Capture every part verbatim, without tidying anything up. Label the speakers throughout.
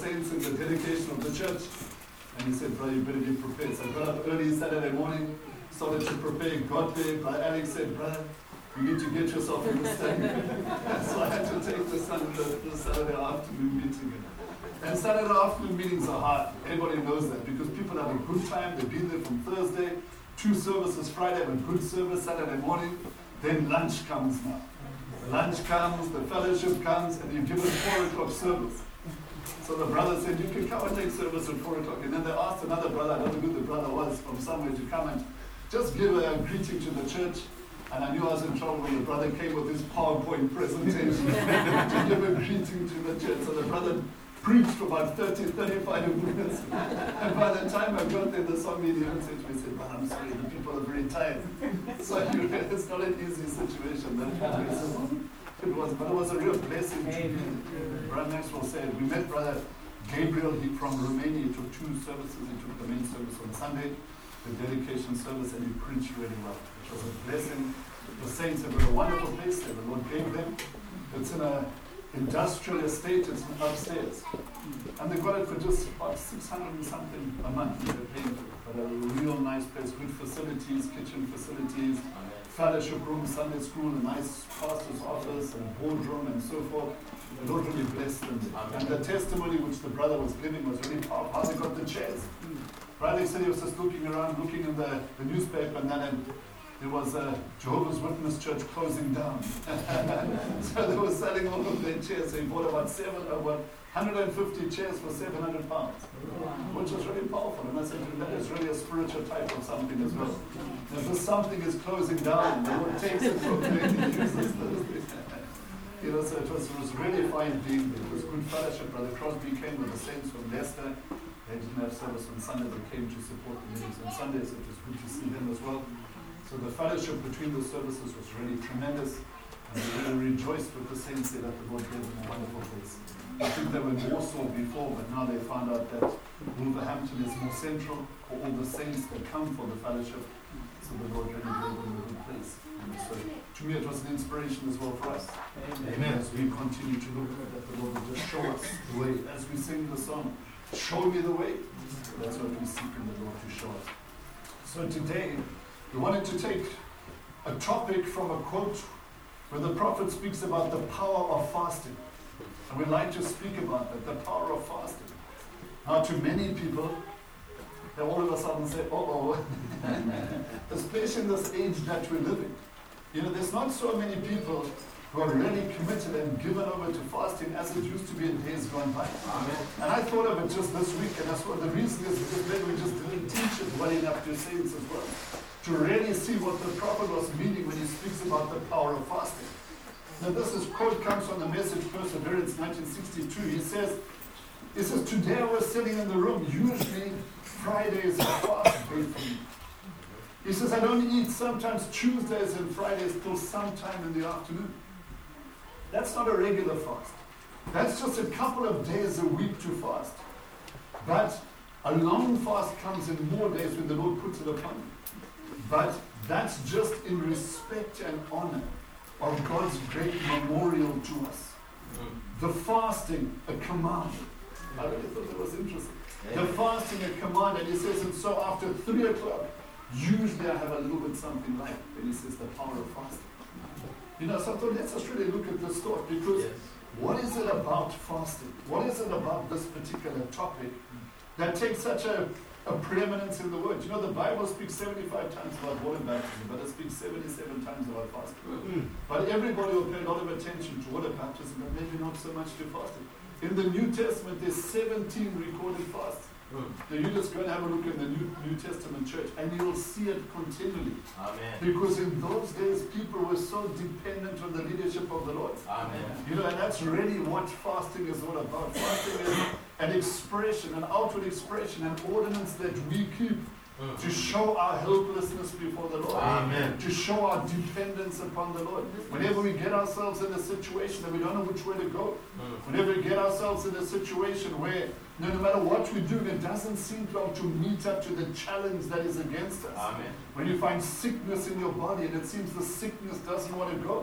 Speaker 1: saints in the dedication of the church. And he said, brother, you better be prepared. So I got up early Saturday morning, started to prepare, got there. Brother Alex said, brother, you need to get yourself in the stand. So I had to take the, Sunday, the Saturday afternoon meeting. And Saturday afternoon meetings are hard. Everybody knows that because people have a good time. They've been there from Thursday, two services Friday, have a good service Saturday morning. Then lunch comes now. Lunch comes, the fellowship comes, and you're given four o'clock service. So the brother said, you can come and take service at four o'clock. And then they asked another brother, I don't know who the brother was, from somewhere to come and just give a greeting to the church. And I knew I was in trouble when the brother came with his PowerPoint presentation to give a greeting to the church. So the brother preached for about thirty, thirty-five minutes. And by the time I got there, the song leader said to me, said, but I'm sorry, the people are very tired. So it's not an easy situation. That it was, but it was a real blessing to me. Brother Maxwell said, we met Brother Gabriel he, from Romania. He took two services. He took the main service on Sunday, the dedication service, and he preached really well. It was a blessing. The saints have got a wonderful place there. The Lord gave them. It's in an industrial estate. It's upstairs. And they got it for just about six hundred and something a month. They're paying for it. But a real nice place, good facilities, kitchen facilities, fellowship room, Sunday school, a nice pastor's office, and boardroom, and so forth. The Lord really blessed them. And the testimony which the brother was giving was really powerful. How they got the chairs. Brother said he was just looking around, looking in the, the newspaper, and then and there was a Jehovah's Witness church closing down. So they were selling all of their chairs. So he bought about seven, about one hundred fifty chairs for seven hundred pounds, which was really powerful. And I said, that is really a spiritual type of something as well. If this something is closing down, the Lord takes it from there and uses those. You know, so it was, it was really fine being there. It was good fellowship. Brother Crosby came with the saints from Leicester. They didn't have service on Sunday. They came to support the meetings on Sundays. So it was good to see them as well. So the fellowship between the services was really tremendous. And we really rejoiced with the saints there that the Lord gave them a wonderful place. I think they were in Warsaw before, but now they found out that Wolverhampton is more central for all the saints that come for the fellowship. So the Lord really gave them a good place. And so to me it was an inspiration as well for us. Amen. As we continue to look at that, the Lord will just show us the way. As we sing the song, show me the way. That's what we seek in the Lord to show us. So today, we wanted to take a topic from a quote where the prophet speaks about the power of fasting. And we'd like to speak about that, the power of fasting. Now to many people, they all of a sudden say, uh-oh, especially in this age that we're living. You know, there's not so many people who are really committed and given over to fasting as it used to be in days gone by. Amen. And I thought of it just this week, and that's what the reason is, because maybe we just didn't teach it well enough to saints as well, to really see what the prophet was meaning when he speaks about the power of fasting. Now this is quote comes from the Message Perseverance nineteen sixty-two. He says, he says, today I was sitting in the room, usually Fridays are fast day for me. He says, I don't eat sometimes Tuesdays and Fridays till sometime in the afternoon. That's not a regular fast. That's just a couple of days a week to fast. But a long fast comes in more days when the Lord puts it upon you. But that's just in respect and honor of God's great memorial to us. The fasting, a command. I really thought that was interesting. The fasting, a command, and he says, and so after three o'clock, usually I have a little bit something like, and he says, the power of fasting. You know, so I thought, let's just really look at this thought, because yes. What is it about fasting? What is it about this particular topic that takes such a, a preeminence in the word? You know, the Bible speaks seventy-five times about water baptism, but it speaks seventy-seven times about fasting. Mm-hmm. But everybody will pay a lot of attention to water baptism, but maybe not so much to fasting. In the New Testament, there's seventeen recorded fasts. Mm. So you just go and have a look in the New, New Testament church, and you'll see it continually. Amen. Because in those days, people were so dependent on the leadership of the Lord. Amen. You know, and that's really what fasting is all about. Fasting is an expression, an outward expression, an ordinance that we keep mm. to show our helplessness before the Lord. Amen. To show our dependence upon the Lord. Whenever we get ourselves in a situation that we don't know which way to go, mm. whenever we get ourselves in a situation where no, no matter what we do, it doesn't seem to, to meet up to the challenge that is against us. Amen. When you find sickness in your body and it seems the sickness doesn't want to go,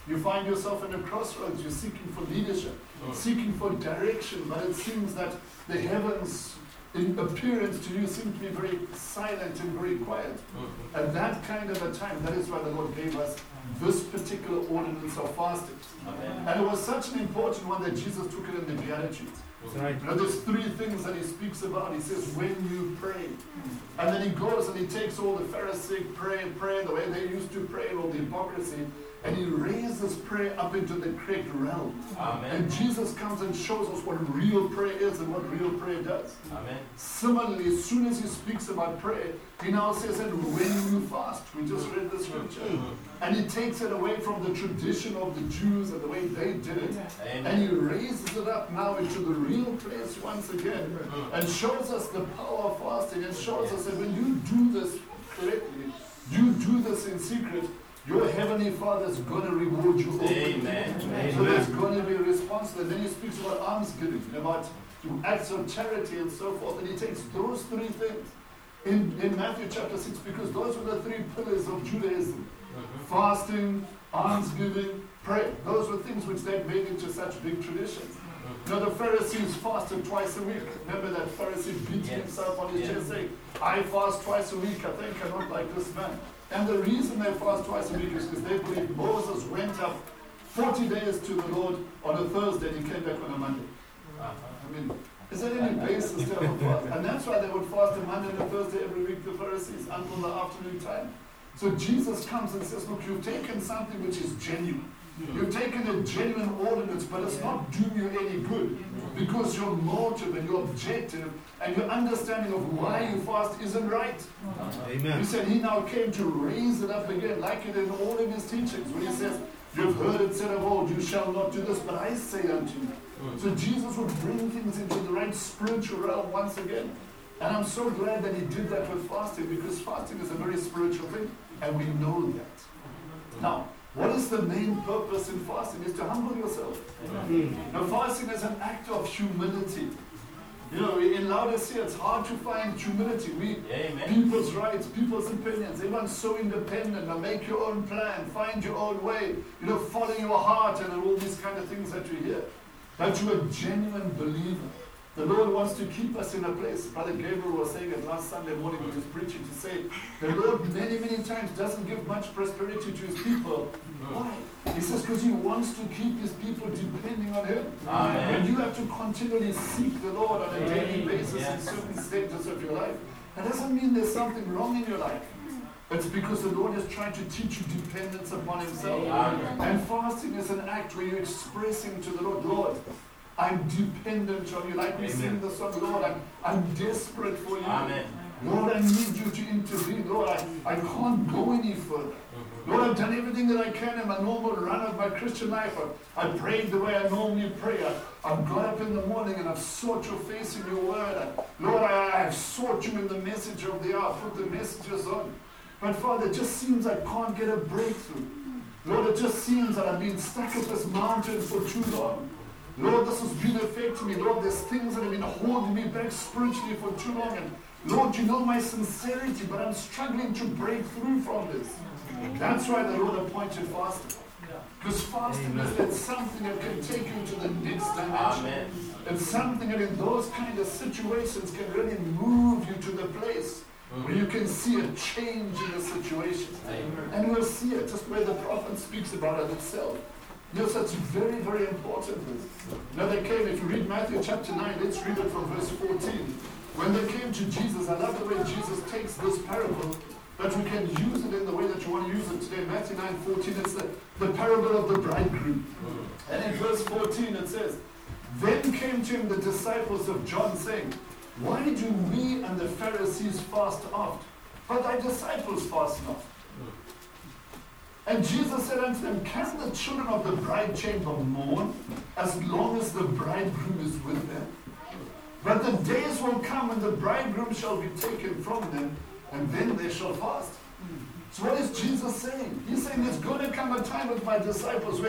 Speaker 1: You find yourself in a crossroads, you're seeking for leadership, seeking for direction, but it seems that the heavens in appearance to you seem to be very silent and very quiet. At that kind of a time, that is why the Lord gave us this particular ordinance of fasting. Amen. And it was such an important one that Jesus took it in the Beatitudes. Right. You know, there's three things that he speaks about. He says, when you pray. And then he goes and he takes all the Pharisaic prayer, prayer, the way they used to pray, all the hypocrisy, and he raises prayer up into the correct realm. Amen. And Jesus comes and shows us what real prayer is and what real prayer does. Amen. Similarly, as soon as he speaks about prayer, he now says that when you fast, we just read the scripture, and he takes it away from the tradition of the Jews and the way they did it, Amen. And he raises it up now into the real place once again, and shows us the power of fasting, and shows us that when you do this correctly, you do this in secret, your Heavenly Father is going to reward you. Amen. Amen. So there's going to be a response. And then he speaks about almsgiving, about acts of charity and so forth. And he takes those three things in, in Matthew chapter six, because those were the three pillars of Judaism. Mm-hmm. Fasting, almsgiving, prayer. Those were things which they made into such big traditions. Mm-hmm. Now the Pharisees fasted twice a week. Remember that Pharisee beating yes. himself on his yes. chest saying, I fast twice a week. I think I'm not like this man. And the reason they fast twice a week is because they believe Moses went up forty days to the Lord on a Thursday and he came back on a Monday. Uh-huh. I mean, is there any basis to have a fast? And that's why they would fast a Monday and a Thursday every week, the Pharisees, until the afternoon time. So Jesus comes and says, look, you've taken something which is genuine. You've taken a genuine ordinance, but it's not doing you any good, because your motive and your objective and your understanding of why you fast isn't right. Amen. He said he now came to raise it up again, like it in all of his teachings, when he says, you've heard it said of old, you shall not do this, but I say unto you. So Jesus would bring things into the right spiritual realm once again. And I'm so glad that he did that with fasting, because fasting is a very spiritual thing, and we know that. Now, what is the main purpose in fasting? Is to humble yourself. Mm-hmm. Now, fasting is an act of humility. You know, in Laodicea, it's hard to find humility. We, Amen. People's rights, people's opinions, everyone's so independent. Now, make your own plan, find your own way, you know, follow your heart, and all these kind of things that we hear. But you're a genuine believer. The Lord wants to keep us in a place. Brother Gabriel was saying it last Sunday morning when he was preaching, to say the Lord many, many times doesn't give much prosperity to his people. Why? He says because he wants to keep his people depending on him. Amen. When you have to continually seek the Lord on a daily basis yes. in certain stages of your life, that doesn't mean there's something wrong in your life. It's because the Lord is trying to teach you dependence upon himself. Amen. And fasting is an act where you're expressing to the Lord, Lord, I'm dependent on you. Like we Amen. Sing the song, Lord, I'm, I'm desperate for you. Amen. Lord, I need you to intervene. Lord, I, I can't go any further. Lord, I've done everything that I can in my normal run of my Christian life. I, I prayed the way I normally pray. I, I've got up in the morning and I've sought your face in your word. I, Lord, I, I've sought you in the message of the hour. Put the messages on. But Father, it just seems I can't get a breakthrough. Lord, it just seems that I've been stuck at this mountain for too long. Lord, this has been affecting me. Lord, there's things that have been holding me back spiritually for too long. And Lord, you know my sincerity, but I'm struggling to break through from this. That's why the Lord appointed fasting. Because fasting Amen. Is it's something that can take you to the next dimension. Amen. It's something that in those kind of situations can really move you to the place where you can see a change in the situation. Amen. And we'll see it just where the prophet speaks about it itself. Yes, that's very, very important. Now they came, if you read Matthew chapter nine, let's read it from verse fourteen. When they came to Jesus, I love the way Jesus takes this parable, but we can use it in the way that you want to use it today. Matthew nine fourteen, it's the, the parable of the bridegroom. And in verse fourteen it says, then came to him the disciples of John, saying, why do we and the Pharisees fast oft, but thy disciples fast not? And Jesus said unto them, can the children of the bride chamber mourn as long as the bridegroom is with them? But the days will come when the bridegroom shall be taken from them, and then they shall fast. So what is Jesus saying? He's saying there's going to come a time with my disciples where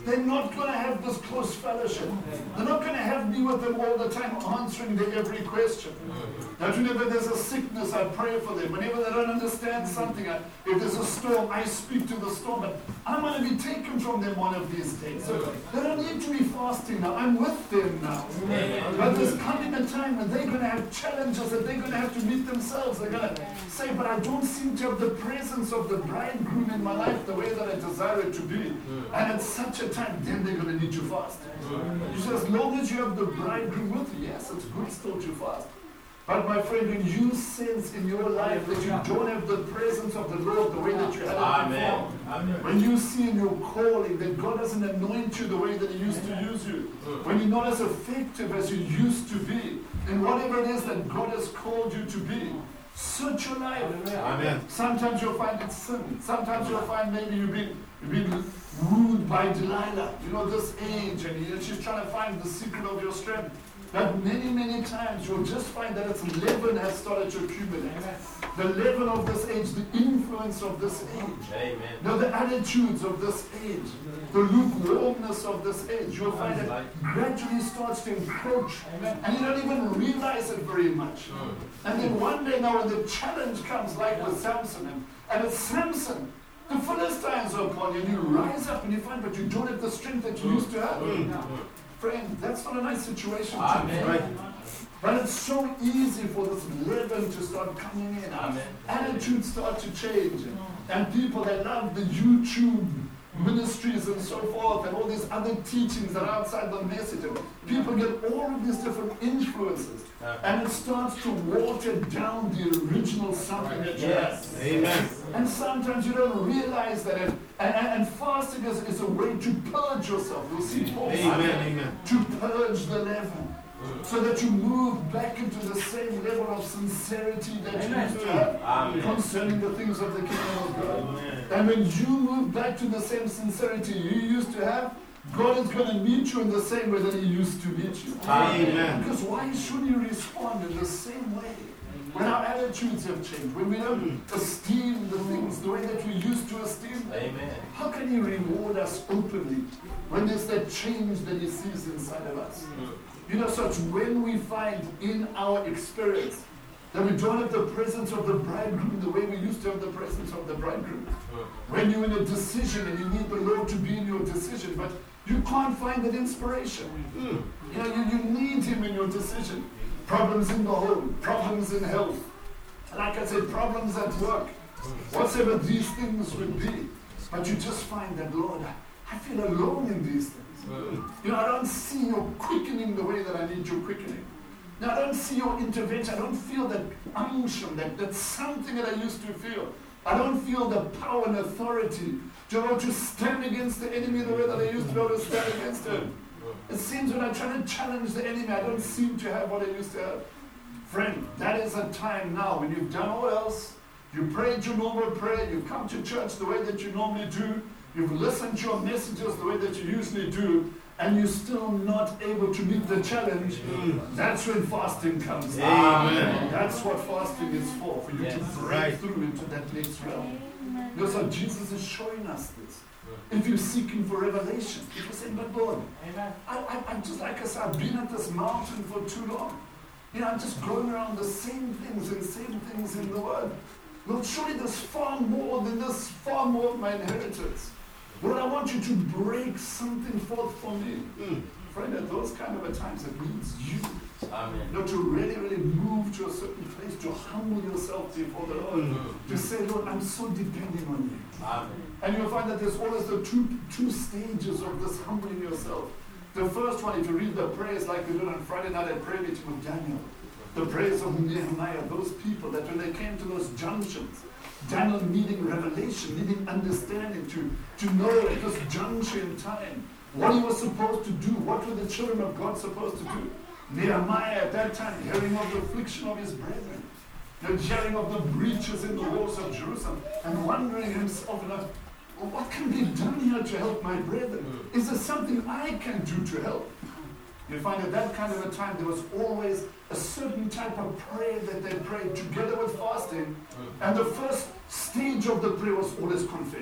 Speaker 1: They're not going to have this close fellowship. They're not going to have me with them all the time answering their every question. That whenever there's a sickness, I pray for them. Whenever they don't understand something, I, if there's a storm, I speak to the storm. But I'm going to be taken from them one of these days. So they don't need to be fasting now. I'm with them now. But there's coming a time when they're going to have challenges that they're going to have to meet themselves. They're going to say, but I don't seem to have the presence of the bridegroom in my life the way that I desire it to be. And at such a time, then they're going to need to fast. You say, as long as you have the bridegroom with you, yes, it's good still to fast. But my friend, when you sense in your life that you don't have the presence of the Lord the way that you had it
Speaker 2: Amen.
Speaker 1: before,
Speaker 2: Amen.
Speaker 1: when you see in your calling that God doesn't anoint you the way that He used to use you, when you're not as effective as you used to be, in whatever it is that God has called you to be, search your life.
Speaker 2: Amen.
Speaker 1: Sometimes you'll find it's sin. Sometimes you'll find maybe you've been, you've been wooed by Delilah, you know, this age, and you know, she's trying to find the secret of your strength. But many, many times you'll just find that its leaven has started to accumulate. The leaven of this age, the influence of this age,
Speaker 2: Amen.
Speaker 1: now the attitudes of this age, the lukewarmness of this age, you'll find it gradually starts to encroach, and you don't even realize it very much. And then one day now when the challenge comes, like with Samson, and, and it's Samson, the Philistines are upon you, and you rise up and you find, but you don't have the strength that you used to have. Friend, that's not a nice situation. Right? But it's so easy for this leaven to start coming in.
Speaker 2: Amen.
Speaker 1: Attitudes start to change. And people that love the YouTube ministries and so forth and all these other teachings that are outside the message. And people get all of these different influences. And it starts to water down the original something that you
Speaker 2: Yes.
Speaker 1: have.
Speaker 2: Amen.
Speaker 1: And sometimes you don't realize that. It, and, and, and fasting is, is a way to purge yourself. You'll see Paul say
Speaker 2: Amen.
Speaker 1: to purge the leaven. So that you move back into the same level of sincerity that you used to have
Speaker 2: Amen.
Speaker 1: concerning the things of the kingdom of God.
Speaker 2: Amen.
Speaker 1: And when you move back to the same sincerity you used to have, God is going to meet you in the same way that He used to meet you.
Speaker 2: Amen.
Speaker 1: Because why should you respond in the same way? When our attitudes have changed, when we don't esteem the things the way that we used to esteem them,
Speaker 2: Amen.
Speaker 1: how can He reward us openly when there's that change that He sees inside of us? You know, so it's when we find in our experience that we don't have the presence of the bridegroom the way we used to have the presence of the bridegroom. When you're in a decision and you need the Lord to be in your decision, but you can't find that inspiration. You know, you, you need Him in your decision. Problems in the home, problems in health. Like I said, problems at work. Whatever these things would be. But you just find that, Lord, I feel alone in these things. You know, I don't see your quickening the way that I need your quickening. Now, I don't see your intervention. I don't feel that unction, that, that something that I used to feel. I don't feel the power and authority to be able to stand against the enemy the way that I used to be able to stand against him. It seems when I try to challenge the enemy, I don't seem to have what I used to have. Friend, that is a time now when you've done all else, you prayed your normal prayer, you've come to church the way that you normally do, you've listened to your messages the way that you usually do, and you're still not able to meet the challenge. Mm. That's when fasting comes.
Speaker 2: Amen.
Speaker 1: That's what fasting is for, for you
Speaker 2: yes.
Speaker 1: to break
Speaker 2: right.
Speaker 1: through into that next realm. You know, so Jesus is showing us this. If you're seeking for revelation, if you're saying, but Lord, I, I, I'm just like I said, I've been at this mountain for too long. You know, I'm just going around the same things and same things in the Word. Lord, surely there's far more than this, far more of my inheritance. Lord, I want you to break something forth for me. Mm. Friend, at those kind of a times, it needs you.
Speaker 2: Amen.
Speaker 1: You know, to really, really move to a certain place, to humble yourself before the Lord. Mm. To say, Lord, I'm so depending on you.
Speaker 2: Amen.
Speaker 1: And you'll find that there's always the two, two stages of this humbling yourself. The first one, if you read the prayers like we did on Friday night at prayer meeting with Daniel, the prayers of Nehemiah, those people that when they came to those junctions, Daniel needing revelation, needing understanding to, to know at this juncture in time what he was supposed to do, what were the children of God supposed to do. Nehemiah at that time, hearing of the affliction of his brethren, you know, hearing of the breaches in the walls of Jerusalem, and wondering himself, you know, well, what can be done here to help my brethren? Is there something I can do to help? You find at that kind of a time there was always a certain type of prayer that they prayed together with fasting, and the first stage of the prayer was always confession.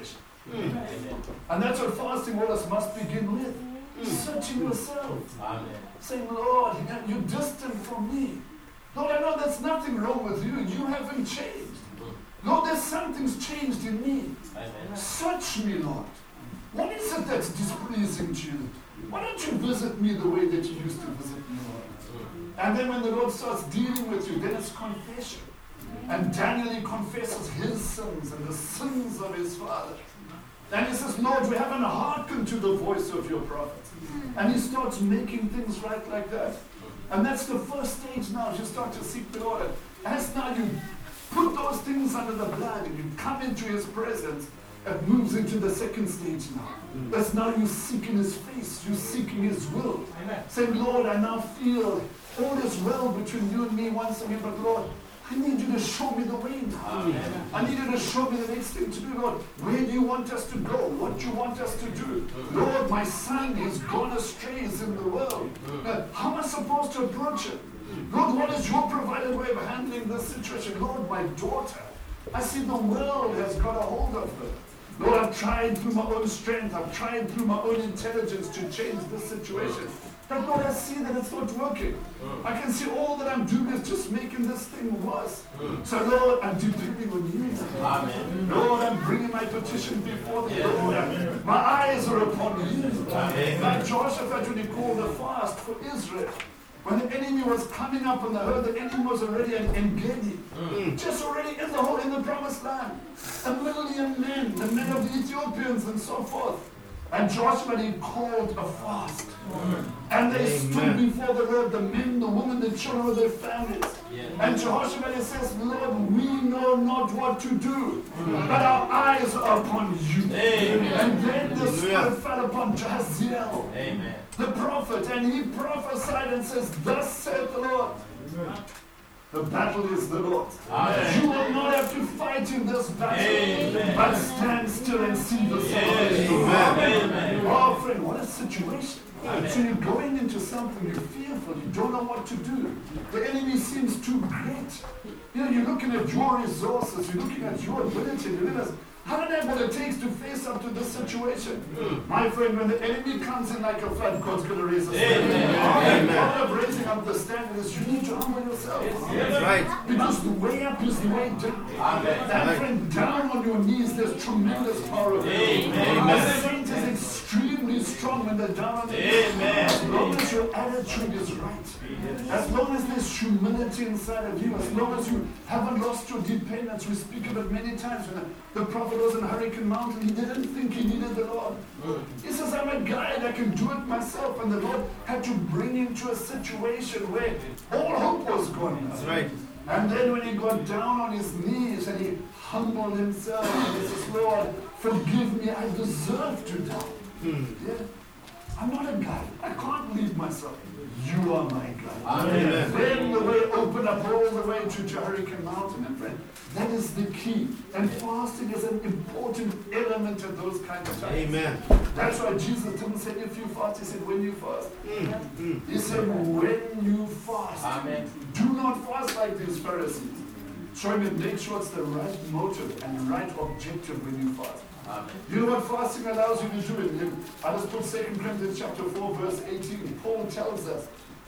Speaker 2: Amen.
Speaker 1: And that's what fasting orders must begin with. Searching yourself.
Speaker 2: Amen.
Speaker 1: Saying, Lord, you're distant from me. Lord, I know there's nothing wrong with you. You haven't changed. Lord, there's something's changed in me.
Speaker 2: Amen.
Speaker 1: Search me, Lord. What is it that's displeasing to you? Why don't you visit me the way that you used to visit me, Lord? And then when the Lord starts dealing with you, then it's confession. And Daniel, he confesses his sins and the sins of his father. And he says, Lord, we haven't hearkened to the voice of your prophets. And he starts making things right like that. And that's the first stage now. You start to seek the Lord. As now you put those things under the blood and you come into his presence, it moves into the second stage now. That's now you seeking his face. You're seeking his will. Amen. Saying, Lord, I now feel all is well between you and me once again, but Lord, I need you to show me the way now. Amen. I need you to show me the next thing to do, Lord. Where do you want us to go? What do you want us to do? Lord, my son has gone astray in the world. Now, how am I supposed to approach it? Lord, what is your provided way of handling this situation? Lord, my daughter, I see the world has got a hold of her. Lord, I've tried through my own strength, I've tried through my own intelligence to change this situation. But Lord, I see that it's not working. I can see all that I'm doing is just making this thing worse. So Lord, I'm depending on you. Amen. Lord, I'm bringing my petition before the Lord. My eyes are upon you. Amen. Like Jehoshaphat when he called a fast for Israel. When the enemy was coming up and the herd, the enemy was already in Engedi, mm. just already in the whole in the promised land. A million men, the men of the Ethiopians and so forth. And Joshua, he called a fast. Mm. And they Amen. Stood before the Lord, the men, the women, the children of their families. Yeah. And Jehoshaphat says, Lord, we know not what to do, mm. but our eyes are upon you. Amen. And then the Spirit fell upon Jahaziel, Amen. The prophet, and he prophesied and says, thus saith the Lord. Amen. The battle is the Lord. Amen. You will not have to fight in this battle, Amen. But stand still and see the salvation. Amen. Oh, friend, what a situation. Amen. So you're going into something, you're fearful, you don't know what to do. The enemy seems too great. You know, you're looking at your resources, you're looking at your ability, you realize, how do I have what it takes to face up to this situation? Mm. My friend, when the enemy comes in like a flood, God's going to raise a standard. Part of raising up the standard is you need to humble yourself. Yes. Right. Because the way up is the way down. Amen. And right. friend, down on your knees, there's tremendous power. Amen. The saint is extremely strong when they're down on their knees. As long as your attitude is right, as long as there's humility inside of you, as long as you haven't lost your dependence, we speak of it many times when the prophet was in Hurricane Mountain, he didn't think he needed the Lord. He says, I'm a guy that can do it myself. And the Lord had to bring him to a situation where all hope was gone. That's right. And then when he got down on his knees and he humbled himself and he says, Lord, forgive me, I deserve to die. Hmm. Yeah? I'm not a guy. I can't leave myself. You are my God. Amen. Then the way opened up all the way to Hurricane Mountain, and friend, that is the key. And fasting is an important element of those kinds of times. Amen. That's why Jesus didn't say if you fast, he said when you fast. Mm. He said when you fast. Amen. Do not fast like these Pharisees. Try to make sure it's the right motive and the right objective when you fast. Amen. You know what fasting allows you to do? I just put Second Corinthians chapter four, verse eighteen. Paul tells us,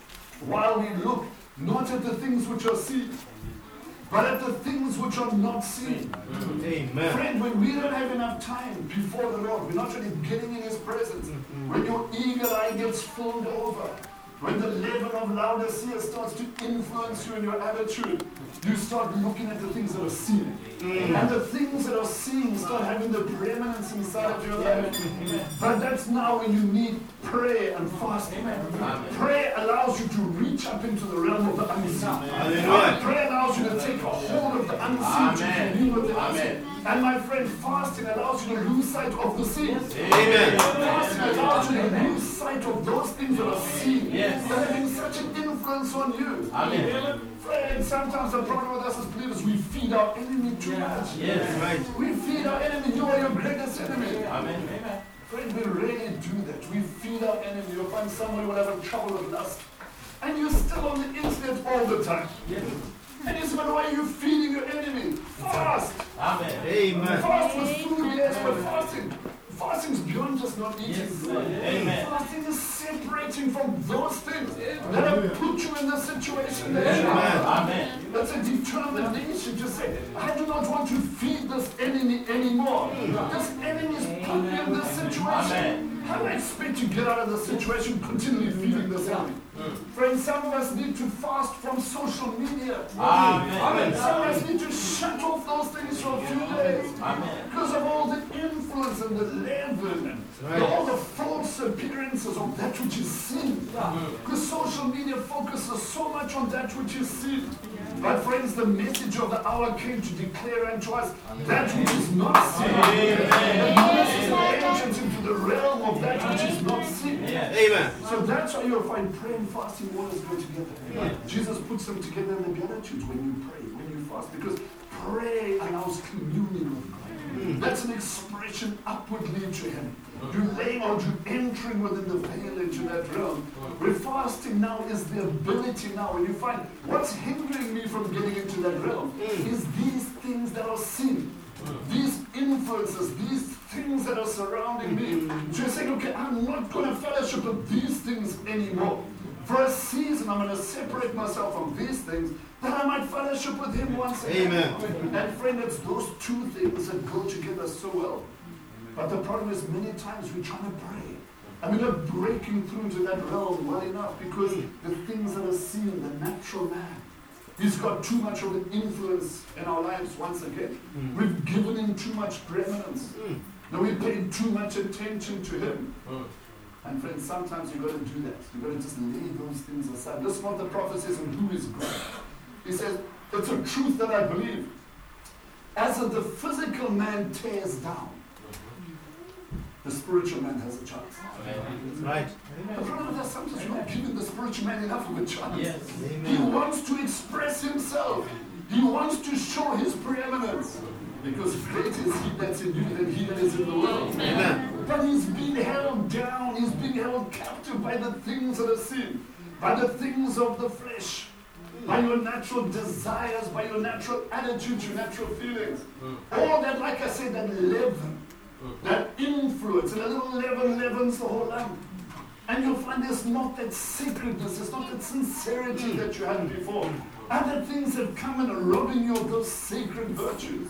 Speaker 1: while we look not at the things which are seen, but at the things which are not seen. Amen. Friend, when we don't have enough time before the Lord, we're not really getting in His presence. Mm-hmm. When your eagle eye gets filled over, when the leaven of Laodicea starts to influence you in your attitude, you start looking at the things that are seen. Mm. And the things that are seen start having the preeminence inside of your life. Amen. But that's now when you need prayer and fasting. Amen. Prayer allows you to reach up into the realm of the unseen. Amen. Prayer allows you to take a hold of the unseen to commune with the unseen. And my friend, fasting allows you to lose sight of the seen. Amen. Fasting allows you to lose sight of those things that are seen. Yes. That are having such an influence on you. Amen. Friend, sometimes the problem with us as believers, we feed our enemy too yeah. much. Yes. Right. We feed our enemy. You are your greatest enemy. Amen. Amen. Friend, we really do that. We feed our enemy. You'll find somebody will have trouble with lust. And you're still on the internet all the time. Yes. And you say, why are you feeding your enemy? Fast. Amen. Amen. Fast with food, yes, but fasting. situation that you are.
Speaker 2: Amen.
Speaker 1: That's a determination to say, I do not want to feed this enemy anymore. This enemy is put me in this situation.
Speaker 2: Amen.
Speaker 1: How do I expect to get out of the situation continually feeding this enemy? Friends, some of us need to fast from social media.
Speaker 2: Amen.
Speaker 1: Some of us need to shut off those things for a few days.
Speaker 2: Amen.
Speaker 1: Because of all the influence and the leaven and
Speaker 2: Right.
Speaker 1: all the false appearances of that which is sin. Because social media focuses so much on that which is sin. But friends, the message of the hour came to declare unto us that which is not sin. And this is the entrance into the realm of that which is not sin.
Speaker 2: Amen.
Speaker 1: So that's why you'll find prayer and fasting always go together. Jesus puts them together in the Beatitudes when you pray, when you fast, because prayer allows communion with God. That's an expression upwardly to Him. You laying out, you entering within the veil into that realm. Where fasting now is the ability now, when you find what's hindering me from getting into that realm is these things that are sin. These influences, these things that are surrounding me. So you're saying, okay, I'm not going to fellowship with these things anymore. For a season, I'm going to separate myself from these things, that I might fellowship with Him once again.
Speaker 2: Amen.
Speaker 1: And friend, it's those two things that go together so well. But the problem is many times we're trying to pray. And we're not breaking through into that realm well enough because the things that are seen, the natural man, he's got too much of an influence in our lives once again. Mm. We've given him too much preeminence. Mm. Now we paid too much attention to him. Mm. And friends, sometimes you've got to do that. You've got to just lay those things aside. This is what the prophet says in Who is God. He says, it's a truth that I believe. As the physical man tears down, the spiritual man has a chance.
Speaker 2: That's right.
Speaker 1: The problem is that sometimes you're not giving the spiritual man enough of a chance.
Speaker 2: Yes.
Speaker 1: He wants to express himself. He wants to show his preeminence. Because greater is He that's in you than he that is in the world.
Speaker 2: Amen.
Speaker 1: But he's being held down. He's being held captive by the things of the sin, by the things of the flesh, by your natural desires, by your natural attitudes, your natural feelings. All that, like I said, that leaven, that influence, and a little leaven leavens the whole lump. And you'll find there's not that sacredness, there's not that sincerity that you had before. Other things have come and are robbing you of those sacred virtues.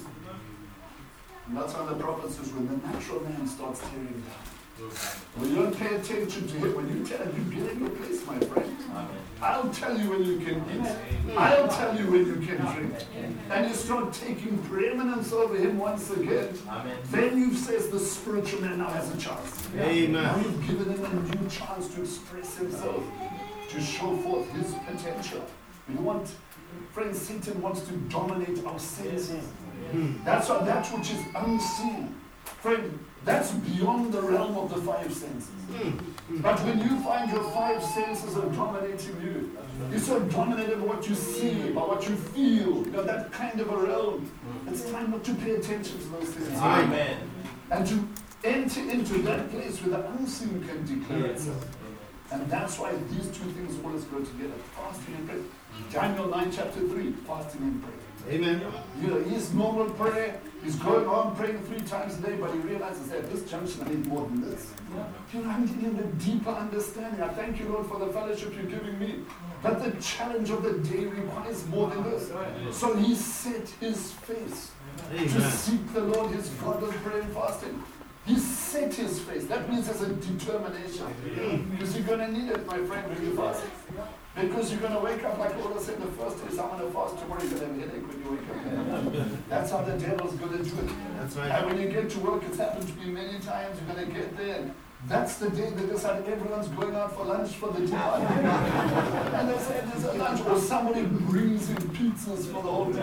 Speaker 1: And that's why the prophet says, when the natural man starts tearing down, when you don't pay attention to him, when you tell him, you get in your place, my friend. I'll tell you when you can eat. I'll tell you when you can drink. And you start taking preeminence over him once again. Amen. Then you says the spiritual man now has a chance.
Speaker 2: Amen.
Speaker 1: Now you've given him a new chance to express himself, to show forth his potential. We want, friends, Satan wants to dominate our senses. That's what, that which is unseen. Friend, that's beyond the realm of the five senses. But when you find your five senses are dominating you, you're so dominated by what you see, by what you feel, you know, that kind of a realm. It's time not to pay attention to those things.
Speaker 2: Amen.
Speaker 1: And to enter into that place where the unseen can declare itself. And that's why these two things always go together. Fasting and prayer. Daniel nine chapter three, fasting and prayer.
Speaker 2: Amen.
Speaker 1: You know, his normal prayer, he's going on praying three times a day, but he realizes that at this junction I need more than this. Yeah. You know, I'm getting a deeper understanding. I thank you, Lord, for the fellowship you're giving me. But the challenge of the day requires more than this. So he set his face Amen. To seek the Lord, his God, with prayer and fasting. He set his face. That means there's a determination. Because you're going to need it, my friend, when you fast. Because you're going to wake up, like Lord said the first day, I'm going to fast tomorrow, you're going to have a headache when you wake up. That's how the devil's going to do it.
Speaker 2: That's right.
Speaker 1: And when you get to work, it's happened to me many times, you're going to get there. And that's the day they decide everyone's going out for lunch for the day. And they say there's a lunch, or somebody brings in pizzas for the whole day.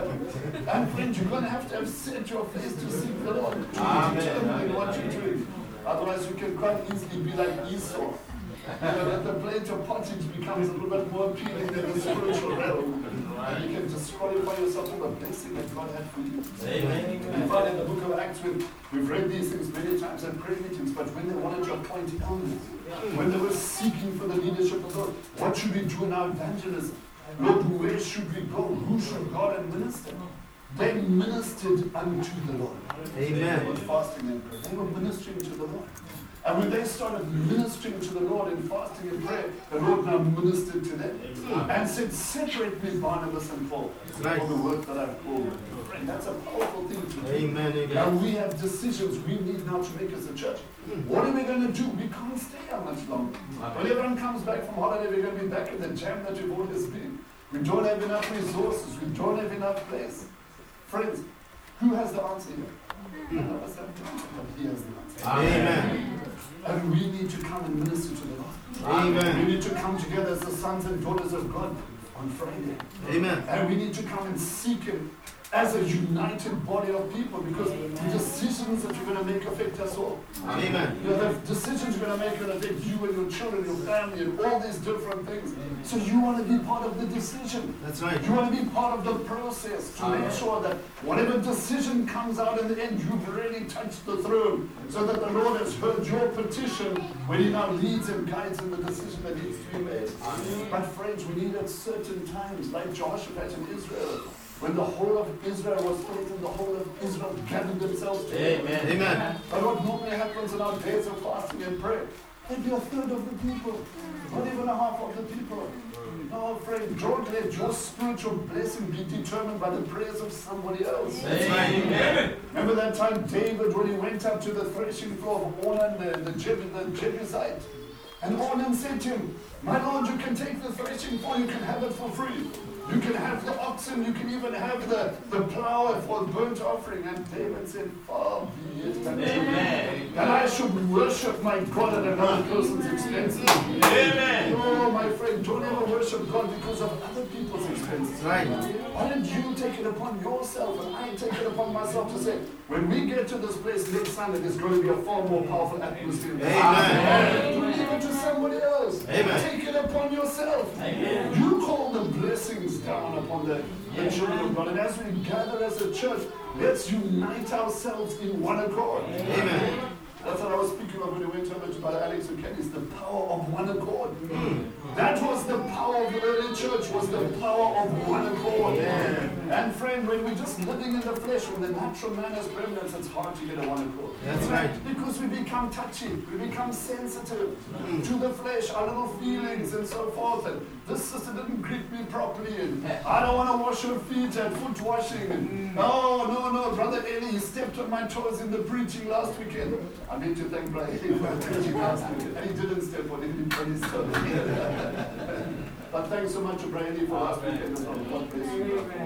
Speaker 1: And friends, you're going to have to have set your face to seek the Lord, to determine what you're doing. Otherwise, you can quite easily be like Esau. You know, that the plate of pottage becomes a little bit more appealing than the spiritual realm. And you can disqualify yourself from the blessing that God had for you. Amen. And find in the book of Acts, when we've read these things many times at prayer meetings, but when they wanted to appoint elders, when they were seeking for the leadership of God, what should we do in our evangelism? Lord, where should we go? Who should God administer? They ministered unto the Lord.
Speaker 2: Amen.
Speaker 1: They were fasting and prayer. They were ministering to the Lord. And when they started ministering to the Lord in fasting and prayer, the Lord now ministered to them and said, separate me, Barnabas and Paul,
Speaker 2: Right.
Speaker 1: for the work that I've called them. Friend, that's a powerful thing to do.
Speaker 2: Amen.
Speaker 1: Now
Speaker 2: Amen.
Speaker 1: we have decisions we need now to make as a church. What are we going to do? We can't stay here much longer. When everyone comes back from holiday, we're going to be back in the jam that we've always been. We don't have enough resources. We don't have enough place. Friends, who has the answer here? None of us have the answer, but He has the answer.
Speaker 2: Amen.
Speaker 1: And we need to come and minister to the Lord.
Speaker 2: Amen.
Speaker 1: We need to come together as the sons and daughters of God on Friday.
Speaker 2: Amen.
Speaker 1: And we need to come and seek Him as a united body of people, because the decisions that you're going to make affect us all.
Speaker 2: Amen.
Speaker 1: You know, the decisions you're going to make will affect you and your children, your family, and all these different things. So you want to be part of the decision.
Speaker 2: That's right.
Speaker 1: You want to be part of the process to make sure that whatever decision comes out in the end, you've really touched the throne, so that the Lord has heard your petition when He now leads and guides in the decision that needs to be made. But friends, we need at certain times, like Jehoshaphat in Israel, when the whole of Israel was threatened, the whole of Israel gathered themselves together.
Speaker 2: Amen. Amen.
Speaker 1: But what normally happens in our days of fasting and prayer, maybe a third of the people, not even a half of the people. No, friend, don't let your spiritual blessing be determined by the prayers of somebody else.
Speaker 2: Amen.
Speaker 1: Remember that time David, when he went up to the threshing floor of Ornan, the, the, Jeb, the Jebusite, and Ornan said to him, my Lord, you can take the threshing floor, you can have it for free. You can have the oxen, you can even have the, the plow for burnt offering. And David said, far be it that, that I should worship my God at another person's expense.
Speaker 2: Amen.
Speaker 1: No, my friend, don't ever worship God because of other people's expenses.
Speaker 2: Right.
Speaker 1: Why don't you take it upon yourself and I take it upon myself to say, when we get to this place next Sunday, there's going to be a far more powerful atmosphere.
Speaker 2: Amen.
Speaker 1: Don't leave it to somebody else.
Speaker 2: Amen.
Speaker 1: Take it upon yourself. Amen. You call the blessings down upon the, the children of God. And as we gather as a church, let's unite ourselves in one accord.
Speaker 2: Amen.
Speaker 1: That's what I was speaking of when we went over to Brother Alex and Kenny. It's the power of one accord. Mm. That was the power of the early church, was the power of one accord. Amen. And friend, when we're just living in the flesh, when the natural man has preeminence, it's hard to get a one accord.
Speaker 2: That's right.
Speaker 1: Because we become touchy, we become sensitive mm. to the flesh, our little feelings and so forth. And this sister didn't greet me properly, and I don't want to wash her feet at foot washing. And no, no, no, Brother Eli, he stepped on my toes in the preaching last weekend. I need to thank Brother Eli for the preaching last weekend. And he didn't step on anybody's toes. But thanks so much to Brother Eli for last weekend as well. God bless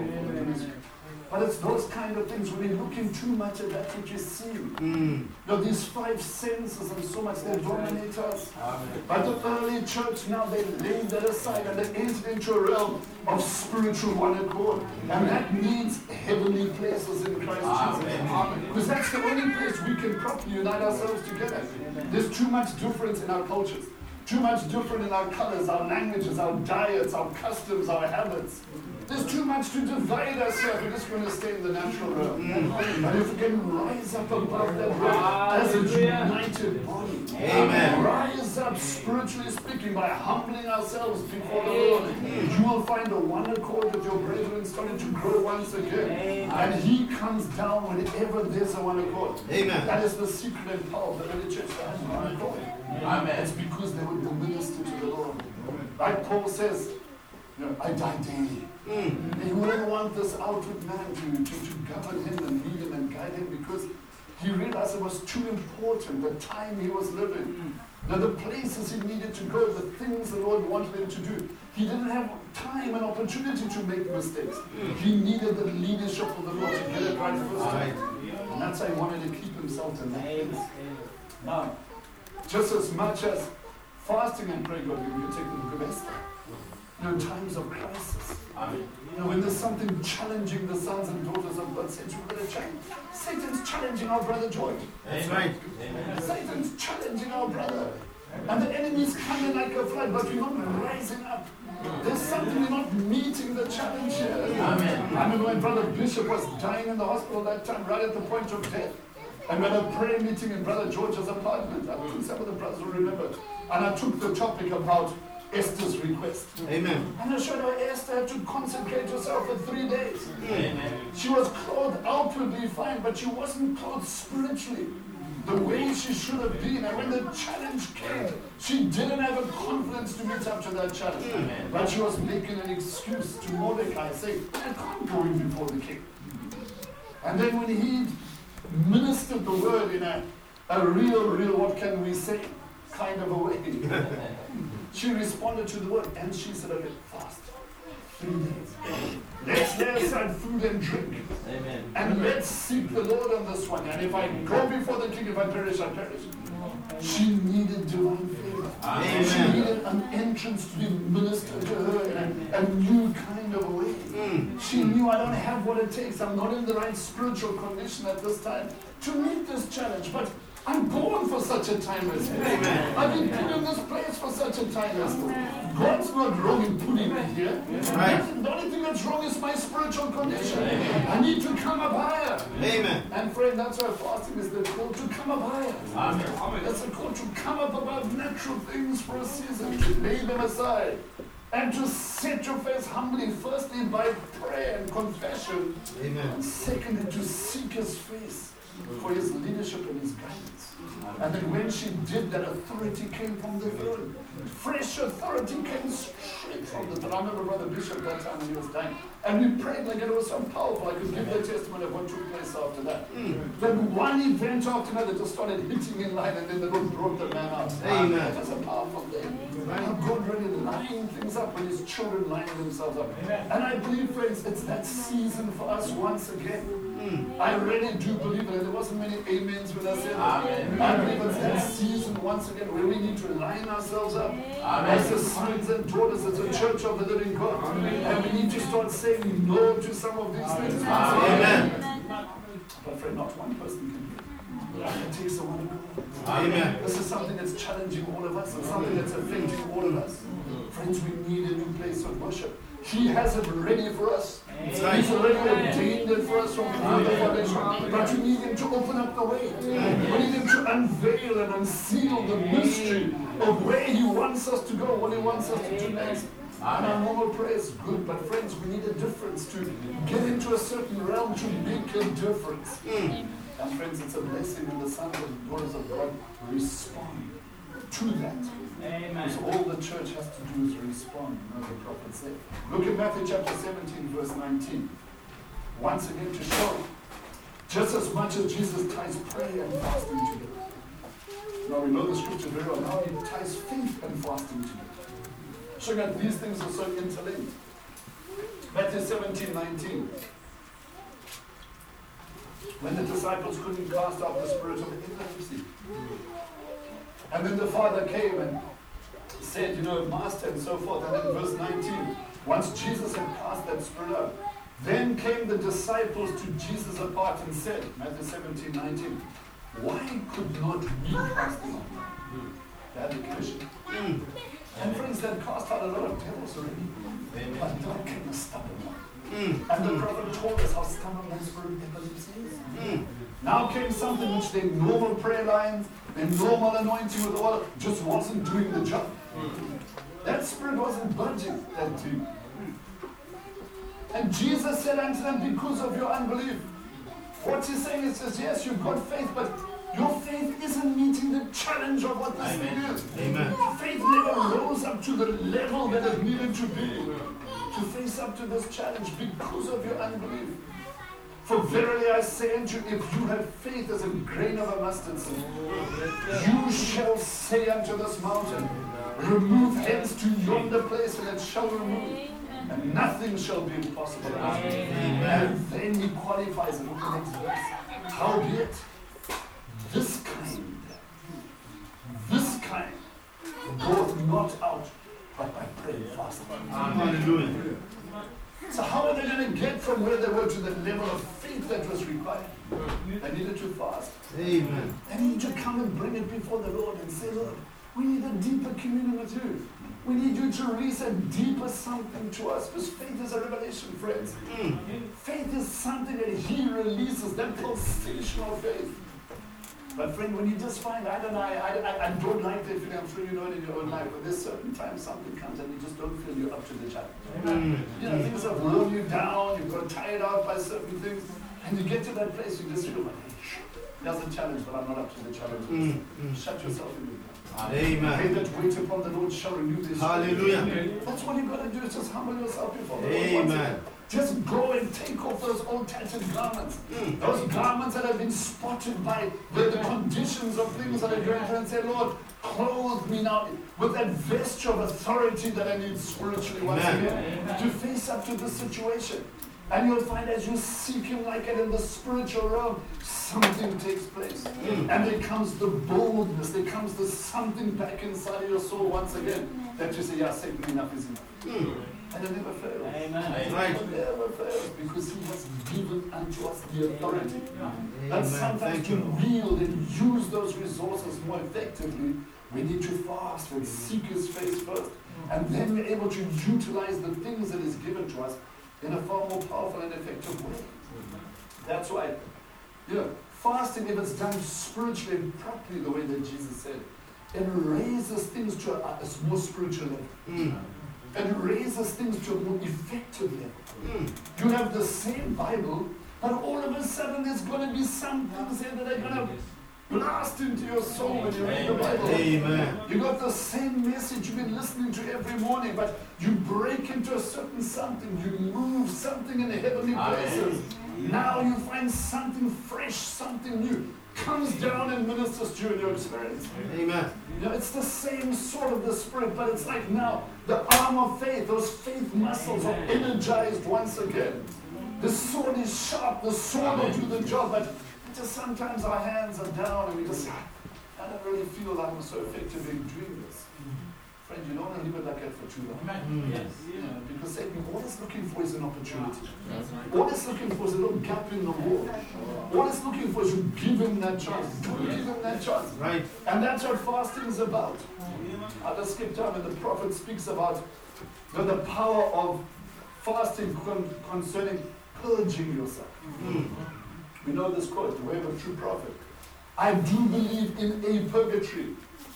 Speaker 1: you. But it's those kind of things when you're looking too much at that which you see. Mm. You know, these five senses and so much, they dominate us. Amen. But the early church now, they laid that aside and they entered into a realm of spiritual one accord. And that means heavenly places in Christ Jesus. Because that's the only place we can properly unite ourselves together. There's too much difference in our cultures. Too much different in our colors, our languages, our diets, our customs, our habits. There's too much to divide us here. We're just going to stay in the natural realm. Mm-hmm. But if we can rise up above that realm as a united body, Amen. Rise up spiritually speaking by humbling ourselves before the Lord, mm-hmm. you will find a one accord with your brethren starting to grow once again. Amen. And He comes down whenever there's a one accord. Amen. That is the secret and power of the early church. That has one accord. Amen. It's because they would minister to the Lord. Like Paul says, you know, I die daily. Mm. He wouldn't want this outward man to, to, to govern him and lead him and guide him because he realized it was too important, the time he was living. Mm. Now the places he needed to go, the things the Lord wanted him to do. He didn't have time and opportunity to make mistakes. Mm. He needed the leadership of the Lord to get it right first time. Right. And that's why he wanted to keep himself in that place. Now, just as much as fasting and praying, God, you take the book of Esther. You know, times of crisis. Amen. You know, when there's something challenging the sons and daughters of God, says we're going to change. Satan's challenging our brother George. That's right. Amen. Satan's challenging our brother. And the enemy's coming like a flood, but we're not rising up. There's something we're not meeting the challenge here. Amen. I remember when Brother Bishop was dying in the hospital that time, right at the point of death. And we had a prayer meeting in Brother George's apartment. I think some of the brothers will remember. And I took the topic about Esther's request. Amen. And I showed her Esther had to consecrate herself for three days. Amen. She was clothed outwardly fine, but she wasn't clothed spiritually. the way she should have been. And when the challenge came, she didn't have a confidence to meet up to that challenge.
Speaker 2: Amen.
Speaker 1: But she was making an excuse to Mordecai, saying, I can't go in before the king. And then when he ministered the word in a, a real, real, what can we say, kind of a way, she responded to the word and she said, okay, fast. Three days. Let's lay aside food and drink.
Speaker 2: Amen.
Speaker 1: And let's seek the Lord on this one. And if I go before the king, if I perish, I perish. She needed divine favor.
Speaker 2: Amen.
Speaker 1: She needed an entrance to be ministered to her in a, a new kind of a way.
Speaker 2: Mm.
Speaker 1: She knew I don't have what it takes. I'm not in the right spiritual condition at this time to meet this challenge. But I'm born for such a time as this.
Speaker 2: Amen.
Speaker 1: I've been put in this place for such a time as this. God's not wrong in putting me here.
Speaker 2: Right.
Speaker 1: The only thing that's wrong is my spiritual condition.
Speaker 2: Amen.
Speaker 1: I need to come up higher.
Speaker 2: Amen.
Speaker 1: And friend, that's why fasting is the call to come up higher.
Speaker 2: Amen.
Speaker 1: That's a call to come up above natural things for a season, to lay them aside, and to set your face humbly, firstly by prayer and confession,
Speaker 2: Amen.
Speaker 1: and secondly to seek His face for His leadership and His guidance. And then when she did that, authority came from the throne. Fresh authority came straight from the throne. I remember Brother Bishop that time when he was dying. And we prayed like it was so powerful. I could give the testimony of what took place after that.
Speaker 2: Mm.
Speaker 1: Then one event after another just started hitting in line, and then the Lord brought the man out.
Speaker 2: Amen.
Speaker 1: It was a powerful day. And God really lining things up when His children line themselves up. And I believe, friends, it's that season for us once again.
Speaker 2: Mm.
Speaker 1: I really do believe it. There wasn't many amens when I said that.
Speaker 2: Amen.
Speaker 1: I believe it's that season once again where we need to line ourselves up as the sons and daughters, as a church of the living God. And we need to start saying no to some of these things.
Speaker 2: Amen.
Speaker 1: But friend, not one person can do it. It takes the one of God.
Speaker 2: Amen.
Speaker 1: This is something that's challenging all of us and something that's affecting all of us. Friends, we need a new place of worship. He has it ready for us. He's already ordained it for us from before the foundation. But we need Him to open up the way. We need Him to unveil and unseal the mystery of where He wants us to go, what He wants us to do next. And our normal prayer is good, but friends, we need a difference to get into a certain realm to make a difference. And friends, it's a blessing when the sons and daughters of God respond to that.
Speaker 3: Amen.
Speaker 1: Because all the church has to do is respond, you know, the prophet said. Look at Matthew chapter seventeen, verse nineteen. Once again to show, just as much as Jesus ties prayer and fasting together. Now we know the scripture very well. Now He ties faith and fasting together. Showing that these things are so interlinked. Matthew seventeen, nineteen. When the disciples couldn't cast out the spirit of epilepsy. And then the Father came and said, you know, Master, and so forth. And then verse nineteen, once Jesus had cast that spirit out, then came the disciples to Jesus apart and said, Matthew seventeen, nineteen, why could not we cast them out? They had the commission.
Speaker 2: Mm.
Speaker 1: And friends, they had cast out a lot of devils already.
Speaker 2: Amen.
Speaker 1: But God came a stubborn one.
Speaker 2: Mm.
Speaker 1: And the prophet told us how stubborn that spirit of epilepsy is.
Speaker 2: Mm.
Speaker 1: Now came something which their normal prayer lines, their normal anointing with oil just wasn't doing the job. That spirit wasn't budging that deep. And Jesus said unto them, because of your unbelief. What He's saying is, says, yes, you've got faith, but your faith isn't meeting the challenge of what this thing is.
Speaker 2: Amen.
Speaker 1: Faith never rose up to the level that it needed to be to face up to this challenge because of your unbelief. For verily I say unto you, if you have faith as a grain of a mustard seed, you shall say unto this mountain, remove hence to yonder place, and it shall remove, and nothing shall be impossible. And then He qualifies it. Look at the next verse. Howbeit, this kind, this kind, goeth not out but by prayer and fasting.
Speaker 2: Hallelujah.
Speaker 1: So how are they going to get from where they were to the level of faith that was required? They needed to fast.
Speaker 2: Amen.
Speaker 1: They need to come and bring it before the Lord and say, Lord, we need a deeper communion with you. We need you to release a deeper something to us, because faith is a revelation, friends.
Speaker 2: Mm.
Speaker 1: Faith is something that He releases, that pulsation of faith. But friend, when you just find, I don't know, I, I, I don't like that feeling, I'm sure you know it in your own life, but there's certain times something comes and you just don't feel you're up to the challenge.
Speaker 2: Mm.
Speaker 1: You know, things have worn you down, you've got tired out by certain things, and you get to that place, you just feel like, There's a challenge, but I'm not up to the challenge.
Speaker 2: Mm, mm.
Speaker 1: Shut yourself in with God. They
Speaker 2: Amen.
Speaker 1: that wait upon the Lord shall renew their strength.
Speaker 2: Hallelujah.
Speaker 1: That's what you've got to do, is just humble yourself before the Lord.
Speaker 2: Amen.
Speaker 1: Just go and take off those old tattered garments.
Speaker 2: Mm.
Speaker 1: Those garments that have been spotted by the, the conditions of things that are going through, and say, Lord, clothe me now with that vesture of authority that I need spiritually once
Speaker 2: Amen.
Speaker 1: again to face up to the situation. And you'll find as you seek Him like it in the spiritual realm, something takes place.
Speaker 2: Mm.
Speaker 1: And there comes the boldness, there comes the something back inside of your soul once again that you say, yeah, Satan, enough is enough.
Speaker 2: Mm.
Speaker 1: And it never fails.
Speaker 2: Amen.
Speaker 1: Right. It never fails because He has given unto us the authority.
Speaker 2: Amen.
Speaker 1: And sometimes
Speaker 2: Thank
Speaker 1: to
Speaker 2: you, Lord.
Speaker 1: wield and use those resources more effectively, we need to fast and seek His face first. And then we're able to utilize the things that He's given to us in a far more powerful and effective way. That's why, you know, fasting, if it's done spiritually and properly the way that Jesus said, it raises things to a, a more spiritual level.
Speaker 2: Mm.
Speaker 1: It raises things to a more effective level.
Speaker 2: Mm.
Speaker 1: You have the same Bible, but all of a sudden there's going to be some things there that are going to blast into your soul when you read the Bible.
Speaker 2: Amen.
Speaker 1: You got the same message you've been listening to every morning, but you break into a certain something, you move something in the heavenly places. Now you find something fresh, something new comes down and ministers to you in your experience.
Speaker 2: Amen.
Speaker 1: You know, it's the same sort of the Spirit, but it's like now the arm of faith, those faith muscles are energized once again. The sword is sharp, the sword will do the job, but just sometimes our hands are down and we just, I don't really feel like I'm so effective in doing this. Friend, you don't want to leave it like that for too long.
Speaker 2: Mm.
Speaker 3: Yes.
Speaker 1: You know, because Satan, all it's looking for is an opportunity. All it's looking for is a little gap in the wall. All it's looking for is you give him that chance. Don't give him that chance.
Speaker 2: Right.
Speaker 1: And that's what fasting is about. I'll just skip down and the prophet speaks about the, the power of fasting con- concerning purging yourself.
Speaker 2: Mm.
Speaker 1: We know this quote, the way of a true prophet. I do believe in a purgatory.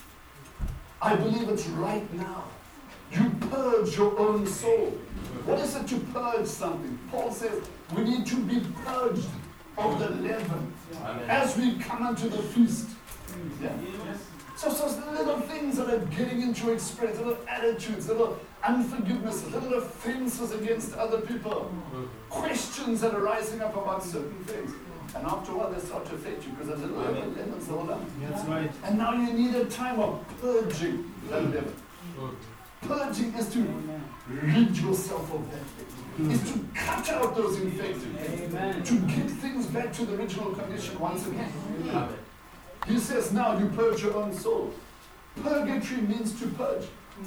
Speaker 1: I believe it's right now. You purge your own soul. What is it to purge something? Paul says we need to be purged of the leaven as we come unto the feast. Yeah. So, so it's the little things that are getting into your experience, little attitudes, little unforgiveness, little offenses against other people, questions that are rising up about certain things. And after a while, they start to affect you because a little leaven leavens all up.
Speaker 2: That's right.
Speaker 1: And now you need a time of purging that leaven. Purging is to rid yourself of that thing. Is to cut out those infected things. To get things back to the original condition once again. He says now you purge your own soul. Purgatory means to purge.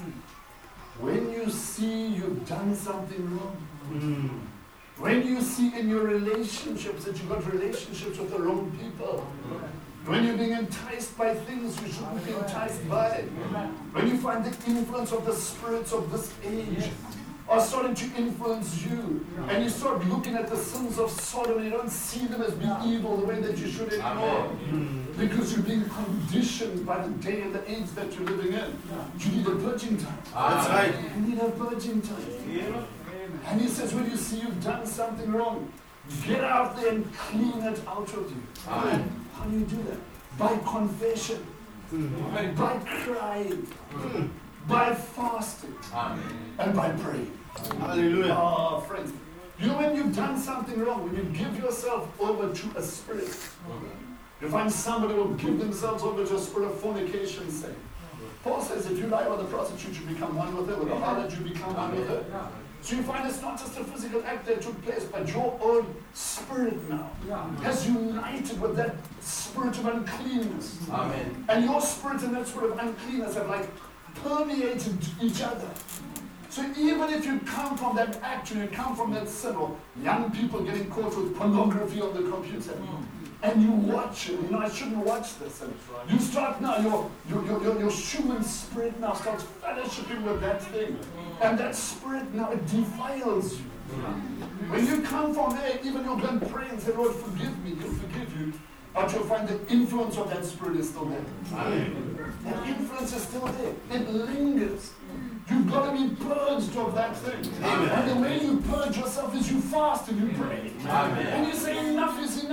Speaker 1: When you see you've done something wrong,
Speaker 2: Mm.
Speaker 1: when you see in your relationships that you've got relationships with the wrong people, when you're being enticed by things you shouldn't be enticed by, when you find the influence of the spirits of this age are starting to influence you, and you start looking at the sins of Sodom and you don't see them as being evil the way that you should anymore,
Speaker 2: Mm.
Speaker 1: because you're being conditioned by the day and the age that you're living in. You need a purging time.
Speaker 2: That's right.
Speaker 1: You need a purging time. And he says, when you see you've done something wrong, get out there and clean it out of you.
Speaker 2: Amen.
Speaker 1: How do you do that? By confession,
Speaker 2: Mm.
Speaker 1: by crying,
Speaker 2: Mm.
Speaker 1: by fasting, and by praying.
Speaker 2: Hallelujah.
Speaker 1: Oh, friends, you know when you've done something wrong, when you give yourself over to a spirit, you find somebody will give themselves over to a spirit of fornication, say. Paul says if you lie with a prostitute, you become one with her. With a harlot, you become one with her. So you find it's not just a physical act that took place, but your own spirit now has united with that spirit of uncleanness.
Speaker 3: Amen.
Speaker 1: And your spirit and that spirit of uncleanness have like permeated each other. So even if you come from that act, you come from that sin, or young people getting caught with pornography on the computer, and you watch it, you know, I shouldn't watch this. And you start now, your, your, your, your, your human spirit now starts fellowshipping with that thing. And that spirit now, it defiles you. When you come from there, even you'll go and pray and say, Lord, forgive me, he'll forgive you. But you'll find the influence of that spirit is still there. That influence is still there. It lingers. You've got to be purged of that thing.
Speaker 2: Amen.
Speaker 1: And the way you purge yourself is you fast and you pray.
Speaker 3: Amen.
Speaker 1: And you say, enough is enough.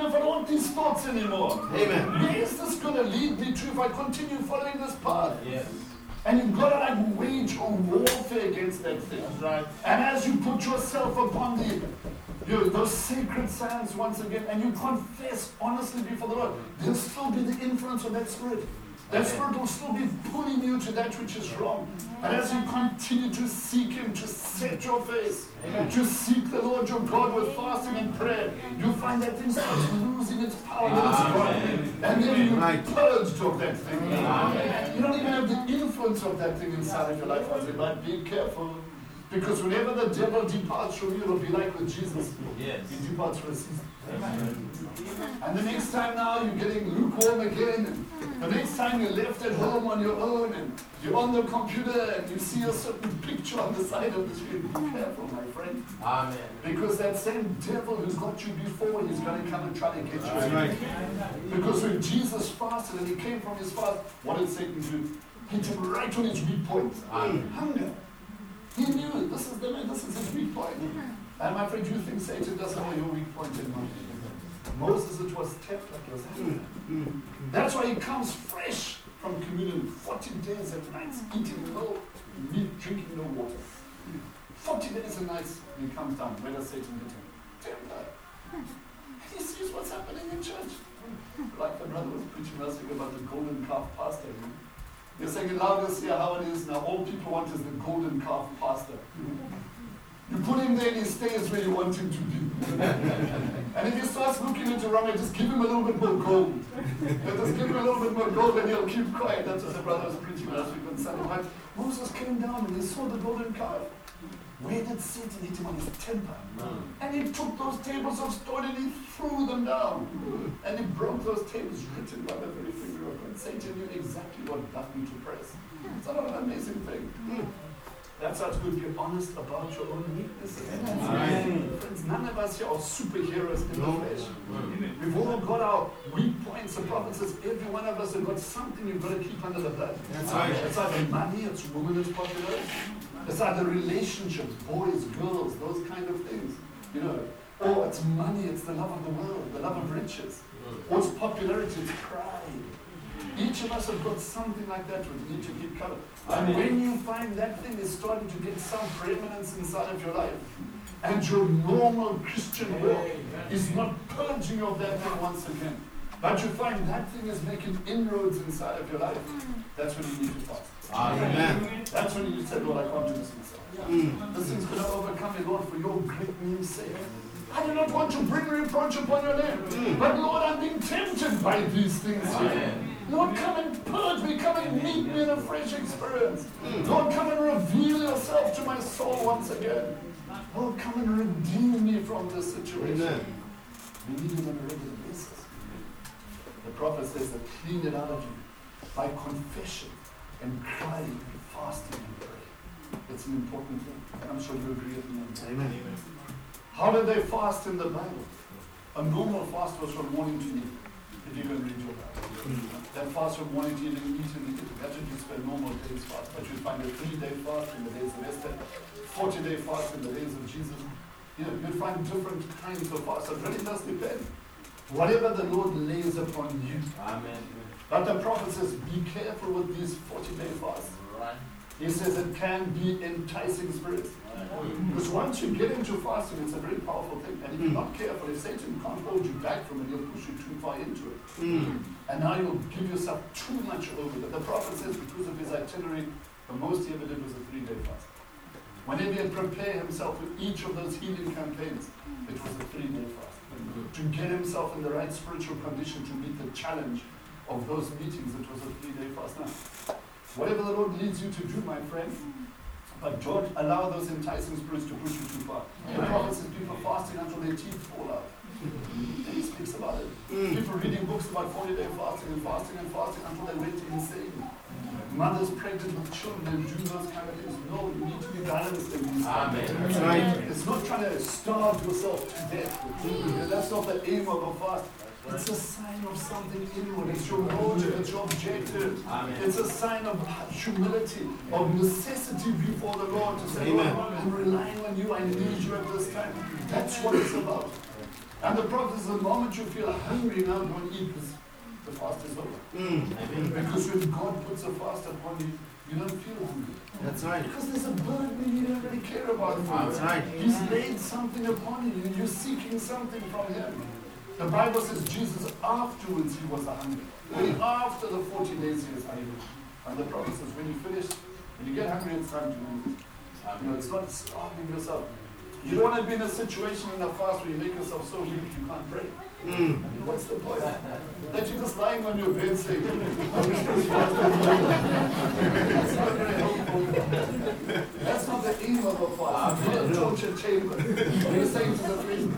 Speaker 1: if I don't want these thoughts anymore?
Speaker 2: Amen.
Speaker 1: Where is this going to lead me to if I continue following this path?
Speaker 2: Yes.
Speaker 1: And you've got to like wage a warfare against that thing.
Speaker 2: That's right.
Speaker 1: And as you put yourself upon the, you know, those sacred sands once again, and you confess honestly before the Lord, there'll still be the influence of that spirit. That spirit will still be pulling you to that which is wrong. And as you continue to seek Him, to set your face,
Speaker 2: Amen.
Speaker 1: to seek the Lord your God with fasting and prayer, you find that thing starts losing its power and its
Speaker 2: Amen.
Speaker 1: God. And then you're
Speaker 2: Right.
Speaker 1: purged of that thing.
Speaker 2: Amen.
Speaker 1: You don't even have the influence of that thing inside of your life. I say, but be careful. Because whenever the devil departs from you, it'll be like with Jesus.
Speaker 2: Yes.
Speaker 1: He departs for a season.
Speaker 2: Amen.
Speaker 1: And the next time now you're getting lukewarm again. And the next time you're left at home on your own and you're on the computer and you see a certain picture on the side of the screen. Be careful, my friend.
Speaker 2: Amen.
Speaker 1: Because that same devil who's got you before, he's going to come and try to get you
Speaker 2: That's
Speaker 1: again.
Speaker 2: right.
Speaker 1: Because when Jesus fasted and he came from his fast, what did Satan do? Hit him right on his weak point.
Speaker 2: Amen.
Speaker 1: Hunger. He knew this is the man, this is his weak point. And my friend, you think Satan doesn't know your weak point in mind. Moses, it was theft that was happening. That's why he comes fresh from communion, forty days and nights, eating no meat, drinking no water. forty days and nights, and he comes down. Where does Satan hit him? Temper. And he sees what's happening in church. Like the brother was preaching last week about the golden calf pastor. You know? They're saying in Lagos here how it is now. All people want is the golden calf pastor. You put him there and he stays where you want him to be. And if he starts looking into wrong, just give him a little bit more gold. Just give him a little bit more gold and he'll keep quiet. That's what the brother was preaching last week on Sunday. But Moses came down and he saw the golden calf. Where did Satan hit him on his temper? And he took those tables of stone and he threw them down. And he broke those tables written by the very finger of God. Satan knew exactly what button to press. It's not an amazing thing. That's how it's good to be honest about your own weaknesses.
Speaker 2: Amen.
Speaker 1: Friends, none of us here are superheroes in the flesh. We've all got our weak points. The prophet says every one of us has got something you've got to keep under the blood.
Speaker 2: That's right.
Speaker 1: It's either money, it's women, it's popularity. It's either relationships, boys, girls, those kind of things. You know, or it's money, it's the love of the world, the love of riches. Or it's popularity, it's pride. Each of us have got something like that we need to keep covered. And when you find that thing is starting to get some preeminence inside of your life, and your normal Christian walk is not purging of that thing once again, but you find that thing is making inroads inside of your life, that's when you need to fast.
Speaker 2: Amen.
Speaker 1: That's when you need to say, Lord, I can't do this myself. Mm. This thing's going to overcome me, Lord, for your great name's sake. I do not want to bring reproach upon your name. Mm. But Lord, I'm being tempted by these things here. Amen. Lord, come and purge me, come and meet me in a fresh experience. Mm. Lord, come and reveal yourself to my soul once again. Lord, come and redeem me from this situation. Amen. We need you on a regular basis. The prophet says that clean it out of you by confession and crying and fasting and praying. It's an important thing. And I'm sure you agree with me on that. Amen. How did they fast in the Bible? A normal fast was from morning to evening. If you can read your Bible. Mm-hmm. That fast from morning to evening, eat and eat. That's what you spend normal days fast. But you find a three-day fast in the days of Esther, forty-day fast in the days of Jesus. You know, you'll find different kinds of fasts. It really does depend. Whatever the Lord lays upon you. Amen. But the prophet says, be careful with these forty-day fasts. Right. He says it can be enticing spirits. Right. Because once you get into fasting, it's a very powerful thing. And if you're not careful, if Satan can't hold you back from it, he'll push you too far into it. Mm. And now you'll give yourself too much over it. The prophet says because of his itinerary, the most he ever did was a three-day fast. Whenever he had prepared himself for each of those healing campaigns, it was a three-day fast. Mm. To get himself in the right spiritual condition to meet the challenge of those meetings, it was a three-day fast. Now, whatever the Lord leads you to do, my friend, but don't allow those enticing spirits to push you too far. Yeah. The prophet says people fasting until their teeth fall out. And he speaks about it. Mm. People reading books about forty-day fasting and fasting and fasting until they went insane. Mm. Mothers pregnant with children and do those kind of things. No, you need to be balanced in these things. Right. It's not trying to starve yourself to death. Mm. That's not the aim of a fast. It's a sign of something inward. It's your motive, it's your objective. Amen. It's a sign of humility, of necessity before the Lord to say, Lord, I'm relying on you, I need you at this time. That's what it's about. And the prophet says, the moment you feel hungry now, go and eat this. The fast is over.
Speaker 2: Mm.
Speaker 1: Because when God puts a fast upon you, you don't feel hungry.
Speaker 2: That's right.
Speaker 1: Because there's a burden you don't really care about.
Speaker 2: That's right.
Speaker 1: He's laid something upon you, and you're seeking something from Him. The Bible says Jesus, afterwards, He was hungry. When after the forty days, He was hungry. And the prophet says, when you finish, when you get hungry, it's time to move. You know, it's not starving yourself. You don't want to be in a situation in a fast where you make yourself so weak you can't pray.
Speaker 2: Mm.
Speaker 1: What's the point? That you're just lying on your bed saying, I wish this fast. That's not very helpful. That's not the aim of a fast. It's not a torture chamber. You're saying to the priest,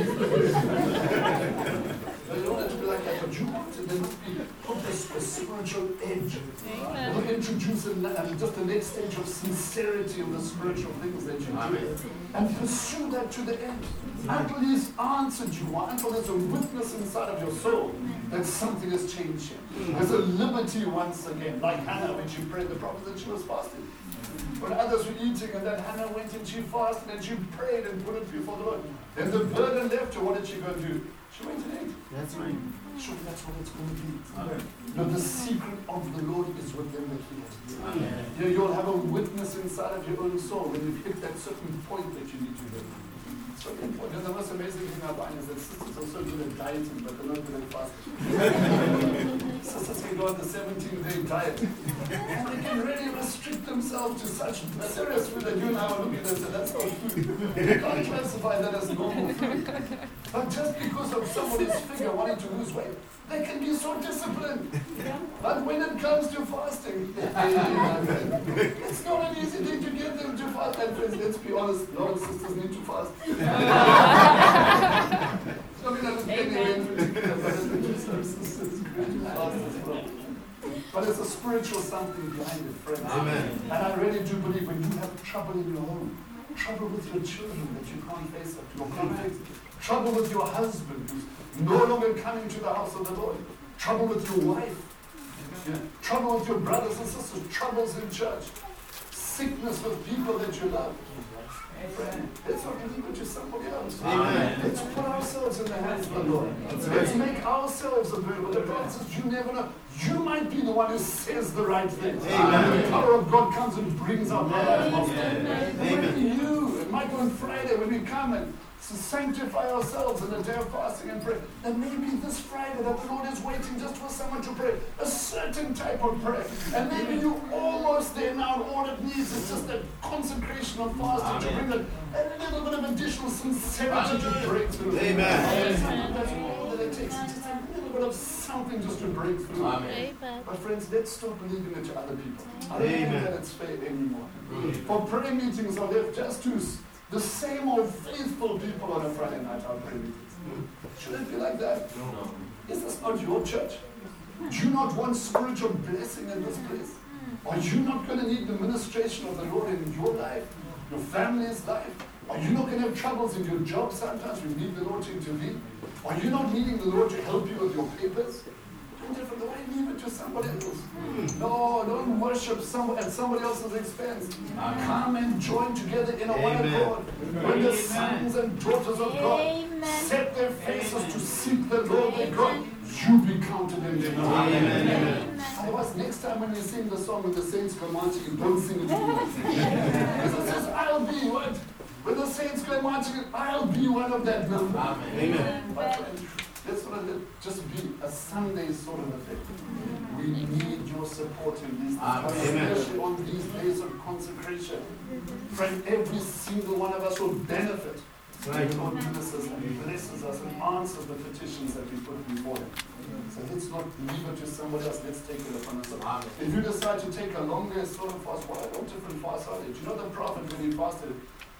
Speaker 1: die. You don't want it to be like that, but you want to then put this a spiritual edge. It'll introduce a, uh, just the next stage of sincerity in the spiritual things that you do. And pursue that to the end. Until He's answered you, until there's a witness inside of your soul that something has changed here. There's a liberty once again, like Hannah when she prayed the prophet that she was fasting. When others were eating and then Hannah went and she fasted and she prayed and put it before the Lord. Then the burden left her, what did she go do? She went and ate.
Speaker 2: That's right.
Speaker 1: Sure, that's what it's going to be. No, the secret of the Lord is within the key. You know, you'll have a witness inside of your own soul when you've hit that certain point that you need to hit. It's so important. The most amazing thing I find is that sisters are so good at dieting, but they're not good at fasting. Sisters can go on the seventeen-day diet. And they can really restrict themselves to such serious food that you and I are looking at and say, that's not food. You can't classify that as normal food. But just because of somebody's figure wanting to lose weight, they can be so disciplined. But when it comes to fasting, it's not an easy thing to get them to fast. And friends, let's be honest, a lot of sisters need to fast. So we don't get but there's a spiritual something behind it, friends.
Speaker 2: Amen.
Speaker 1: And I really do believe when you have trouble in your home, trouble with your children that you can't face up to, or conflict, trouble with your husband who's no longer coming to the house of the Lord, trouble with your wife, yeah. trouble with your brothers and sisters, troubles in church, sickness with people that you love. Friend, let's not leave it to somebody else.
Speaker 2: Amen.
Speaker 1: Let's put ourselves in the hands of the Lord. Let's make ourselves available. The Bible says you never know. You might be the one who says the right things. Amen. The power of God comes and brings out the life of God. It might be you. It might be on Friday when we come and to sanctify ourselves in a day of fasting and prayer. And maybe this Friday that the Lord is waiting just for someone to pray a certain type of prayer. And maybe you're almost there now, and all it needs is just that consecration of fasting to bring a, a little bit of additional sincerity to break through.
Speaker 2: Amen.
Speaker 1: That's all that it takes. Just a little bit of something just to break through.
Speaker 2: Amen.
Speaker 1: But friends, let's stop believing it to other people. I don't think that it's fair anymore. For prayer meetings are left just to the same old faithful people on a Friday night our prayer meetings. Should it be like that?
Speaker 2: No.
Speaker 1: Is this not your church? Do you not want spiritual blessing in this place? Are you not going to need the ministration of the Lord in your life, your family's life? Are you not going to have troubles in your job sometimes? You need the Lord to intervene. Are you not needing the Lord to help you with your papers? Different. Why leave it to somebody else? No, don't worship someone at somebody else's expense. Amen. Come and join together in a one accord. When the sons and daughters of God Amen. Set their faces to seek the Lord their God, you be counted in their number. Otherwise, next time when you sing the song with the saints go marching, don't sing it to me. Because it says, I'll be what? When the saints go marching, I'll be one of that number. Amen. Amen. Let's not let it just be a Sunday sort of a thing. We need your support in these days, especially on these days of consecration. Friend, every single one of us will benefit. Right. The Lord ministers and blesses us and answers the petitions that we put before Him. So let's not leave it to somebody else. Let's take it upon ourselves. If you decide to take a longer sort of fast, what well, different fasts are there? Do you know the prophet when he fasted,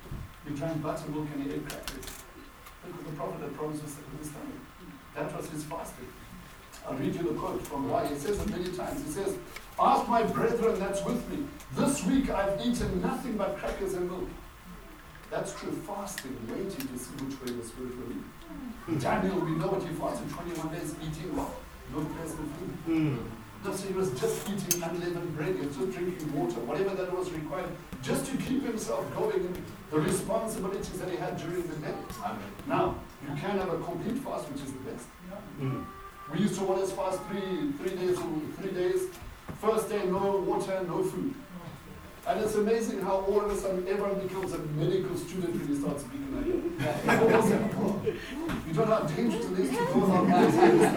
Speaker 1: he drank buttermilk and he ate crackers? Because the prophet had promised us his stomach. That was his fasting. I'll read you the quote from why. He says it many times. He says, ask my brethren that's with me. This week I've eaten nothing but crackers and milk. That's true fasting, waiting to see which way the Spirit will lead. Daniel, we know what he fasted twenty-one days eating what? No pleasant food. Mm. No, so he was just eating unleavened bread, he was just drinking water, whatever that was required, just to keep himself going in the responsibilities that he had during the day. Amen. Now, You can have a complete fast, which is the best.
Speaker 2: Mm.
Speaker 1: We used to always fast three, three days, three days. First day, no water, no food. And it's amazing how all of a sudden everyone becomes a medical student when you start speaking like that. You don't know how dangerous it is to go on like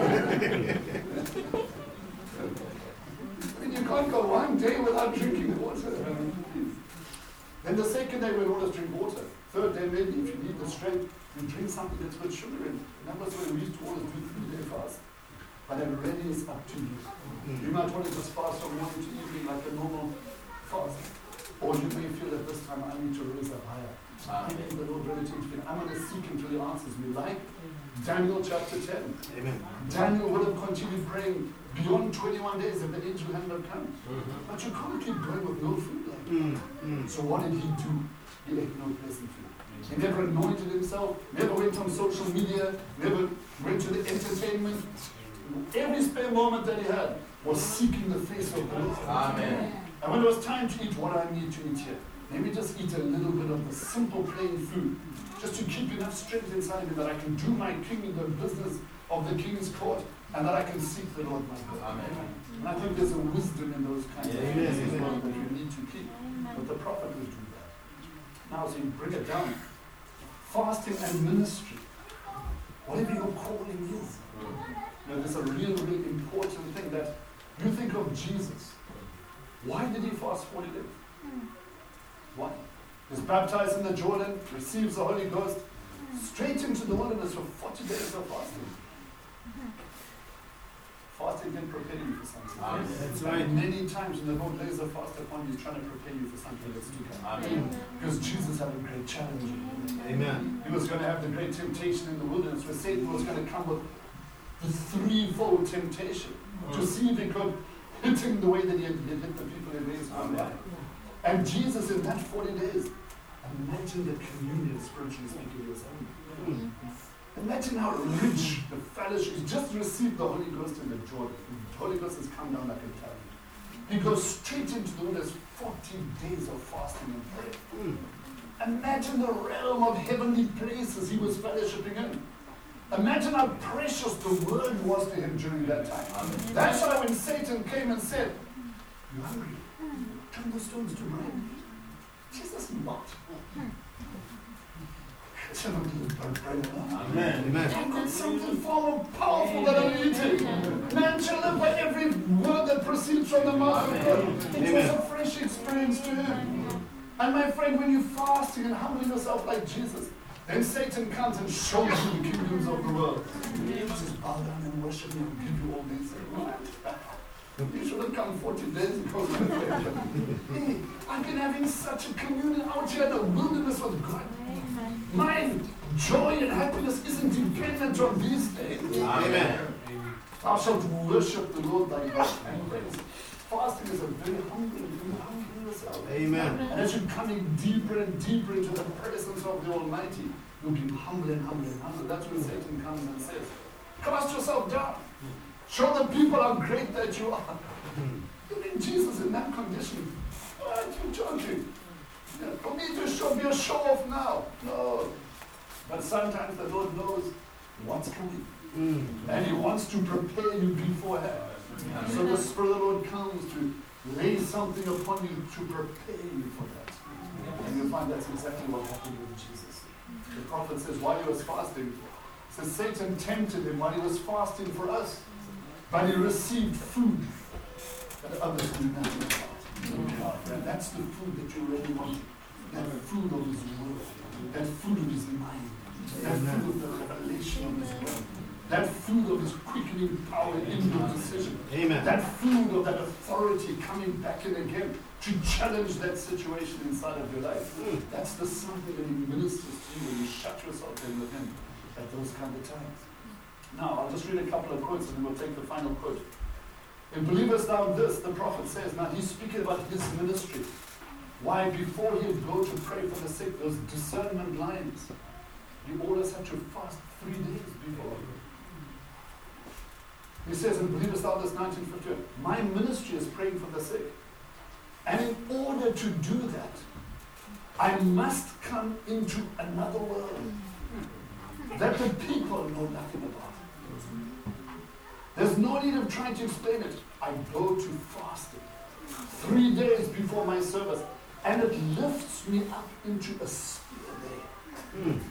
Speaker 1: I mean, you can't go one day without drinking water. Then the second day we always drink water. Third day maybe if you need the strength, you drink something that's got sugar in it. And that was when we used to always do three day fast. But it really is up to you. You might want to just fast from morning to evening like a normal fast. Or you may feel that this time I need to raise up higher. I need the Lord really to intervene. I'm going to seek Him till He answers me. Like Daniel chapter ten. Amen. Daniel would have continued praying beyond twenty-one days if the angel hadn't have come. Mm-hmm. But you can't keep going with no food. Like mm-hmm. So what did he do? He ate no pleasant food. He never anointed himself, never went on social media, never went to the entertainment. Every spare moment that he had was seeking the face of the Lord. Amen. And when it was time to eat what I need to eat here, let me just eat a little bit of the simple plain food, just to keep enough strength inside me that I can do my kingdom business of the king's court, and that I can seek the Lord my God. Amen. And I think there's a wisdom in those kinds yeah, of things as well that you need to keep. But the prophet will do that. Now, so you bring it down. Fasting and ministry. Whatever your calling is. You know, there's a really, really important thing that you think of Jesus. Why did he fast forty days? Why? He was baptized in the Jordan, receives the Holy Ghost, straight into the wilderness for forty days of fasting. Fasting can prepare you for something. Amen. That's right. Many times when the Lord lays a fast upon you, he's trying to prepare you for something that's to come. Amen. Because Jesus had a great challenge. Amen. He was going to have the great temptation in the wilderness, where Satan was going to come with the threefold temptation mm. to see if he could hit him the way that he had, he had hit the people in Israel. And Jesus, in that forty days, imagine the communion, spiritually speaking, was having. Mm. Imagine how rich the fellowship. He just received the Holy Ghost in the Jordan. The Holy Ghost has come down like a cloud. He goes straight into the wilderness, forty days of fasting and prayer. Mm. Imagine the realm of heavenly places he was fellowshipping in. Imagine how precious the word was to him during that time. Amen. That's why when Satan came and said, "You're hungry, turn the stones to bread." Jesus mocked. Amen. Amen. I've got something far more powerful than I'm eating. Man shall live by every word that proceeds from the mouth of God. It was a fresh experience to him. And my friend, when you're fasting and humbling yourself like Jesus, then Satan comes and shows you the kingdoms of the world. He says, bow down and worship me and give you all these things. You should have come forty days ago. Hey, I've been having such a communion out here in the wilderness with God. My joy and happiness isn't dependent on these things. Amen. Thou shalt worship the Lord thy God. Fasting is a very humbling thing. Humbling yourself. Amen. And as you're coming deeper and deeper into the presence of the Almighty, you'll be humble and humble and humble. That's when Satan comes and says, cast yourself down. Show the people how great that you are. Even Jesus in that condition, aren't you joking? For me to show, be a show off now. No. But sometimes the Lord knows what's coming. Mm. And He wants to prepare you beforehand. Mm. So the Spirit of the Lord comes to lay something upon you to prepare you for that. Mm. And you'll find that's exactly what happened with Jesus. The prophet says while he was fasting, says Satan tempted him while he was fasting for us, but he received food that others did not know about. And that's the food that you really want. That food of His word. That food of His mind. That food of the revelation of His word. That food of His quickening power in your decision. Amen. That food of that authority coming back in again to challenge that situation inside of your life. Mm. That's the something that He ministers to you when you shut yourself in with Him at those kind of times. Now, I'll just read a couple of quotes and then we'll take the final quote. In Believest Thou This, the prophet says, now he's speaking about his ministry. Why before he'd go to pray for the sick, those discernment lines, he always had to fast three days before. He says in Believest Thou This, nineteen fifty, my ministry is praying for the sick. And in order to do that, I must come into another world. that the people know nothing about it. There's no need of trying to explain it. I go to fasting three days before my service, and it lifts me up into a sphere there. Mm.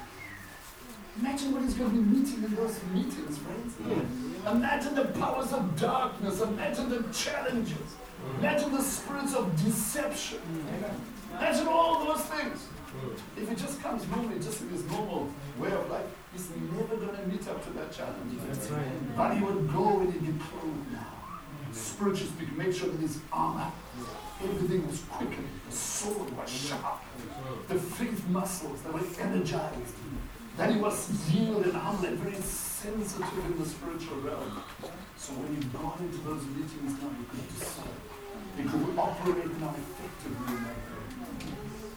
Speaker 1: Imagine what he's going to be meeting in those meetings, friends. Mm. Imagine the powers of darkness. Imagine the challenges. Mm. Imagine the spirits of deception. Mm. Imagine all those things. Mm. If he just comes normally, just in his normal way of life, he's never going to meet up to that challenge.
Speaker 2: That's right.
Speaker 1: But he would go and he'd be clothed now. Spiritually speaking, make sure that his armor, everything was quickened, the sword was sharp, the faith muscles that were energized, that he was yield and humble and very sensitive in the spiritual realm. So when he got into those meetings now, he could decide. He could operate now effectively in that way.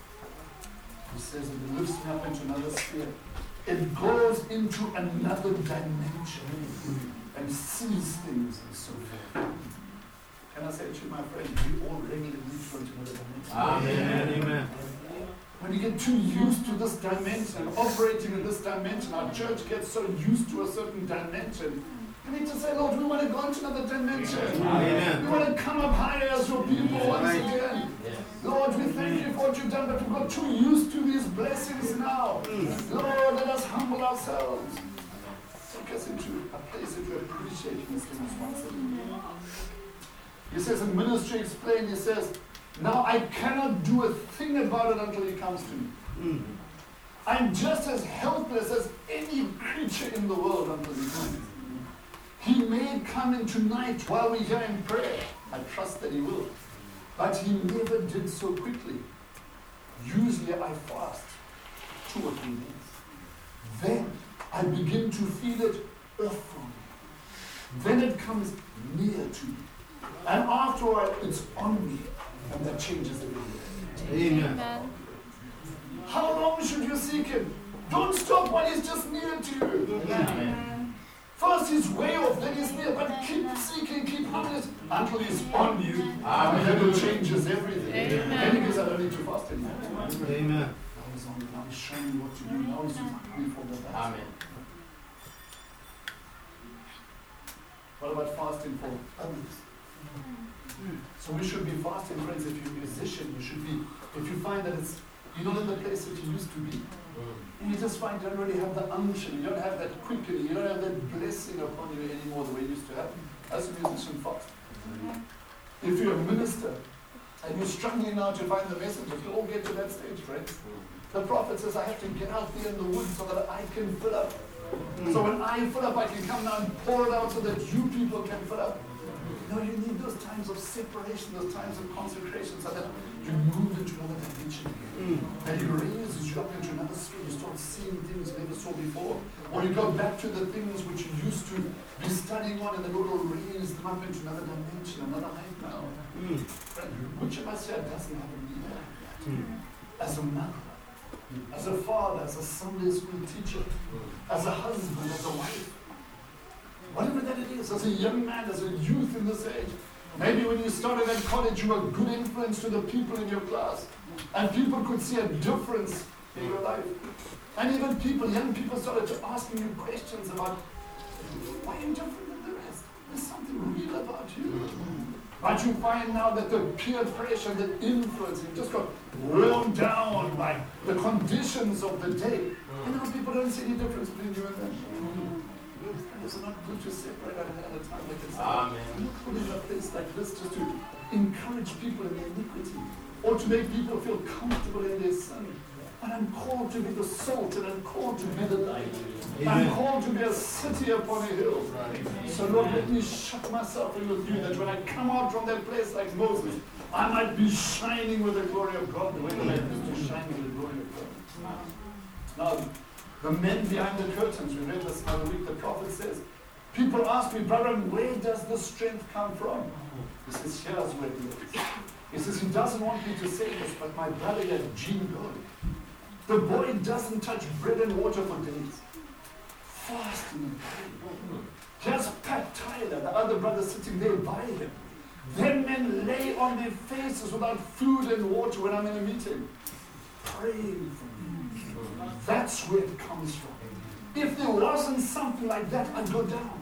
Speaker 1: He says it lifts me up into another sphere. It goes into another dimension and sees things and so forth. Can I say to you, my friend, we all regularly need to go into another dimension.
Speaker 2: Amen. Amen.
Speaker 1: When you get too used to this dimension, operating in this dimension, our church gets so used to a certain dimension. We need to say, Lord, we want to go into another dimension. Amen. We want to come up higher as your people once again. Lord, we thank you for what you've done, but we've got too used to these blessings now. Lord, let us humble ourselves. Take us into a place that we appreciate these things once again. He says in Ministry Explained, he says, now I cannot do a thing about it until he comes to me. Mm. I'm just as helpless as any creature in the world until he comes. He may come in tonight while we hear him pray. I trust that he will. But he never did so quickly. Usually I fast two or three days. Then I begin to feel it off from me. Then it comes near to me. And after a while, it's on me. And that changes everything.
Speaker 2: Amen.
Speaker 1: How long should you seek him? Don't stop while he's just near to you. Amen. First he's way off, then he's near. But keep seeking, keep humbling until he's on you. Amen. And then it changes everything. Amen. And because I don't need to fast anymore.
Speaker 2: Amen.
Speaker 1: Now he's on you. Now he's showing you what to do. Now he's doing for the best. Amen. What about fasting for others? So we should be fasting, friends. If you're a musician, you should be, if you find that it's, you're not in the place that you used to be, and you just find you don't really have the unction, you don't have that quickening, you don't have that blessing upon you anymore the way you used to have. As a musician, fast. If you're a minister, and you're struggling now to find the messengers, you'll all get to that stage, friends. The prophet says, I have to get out there in the woods so that I can fill up. So when I fill up, I can come down and pour it out so that you people can fill up. No, you need those times of separation, those times of consecration, so that you move into another dimension again. Mm. And he raises you up into another sphere. You start seeing things you never saw before. Or you go back to the things which you used to be studying on, and the Lord will raise them up into another dimension, another height now. Mm. Which of us here doesn't have a leader like that? Mm. As a mother, as a father, as a Sunday school teacher, as a husband, as a wife. Whatever that it is, as a young man, as a youth in this age. Maybe when you started at college, you were a good influence to the people in your class. And people could see a difference in your life. And even people, young people started to asking you questions about, why are you different than the rest? There's something real about you. But you find now that the peer pressure, the influence, you just got worn down by the conditions of the day. And now people don't see any difference between you and them. It's not good to separate at a time like this. Amen. Not put in a place like this just to encourage people in their iniquity or to make people feel comfortable in their sin. But I'm called to be the salt and I'm called to be the light. Amen. I'm called to be a city upon a hill. Right. So Lord, let me shut myself in with you that when I come out from that place like Moses, I might be shining with the glory of God the way the light is to shine with the glory of God. Now, the men behind the curtains, we read this another week, the prophet says, people ask me, brother, where does the strength come from? He says, here's where it is. He says, he doesn't want me to say this, but my brother had Gene Gold. The boy doesn't touch bread and water for days. Fasting and praying. Here's Pat Tyler, the other brother sitting there by him. Then men lay on their faces without food and water when I'm in a meeting. Praying for me. That's where it comes from. If there wasn't something like that, I'd go down.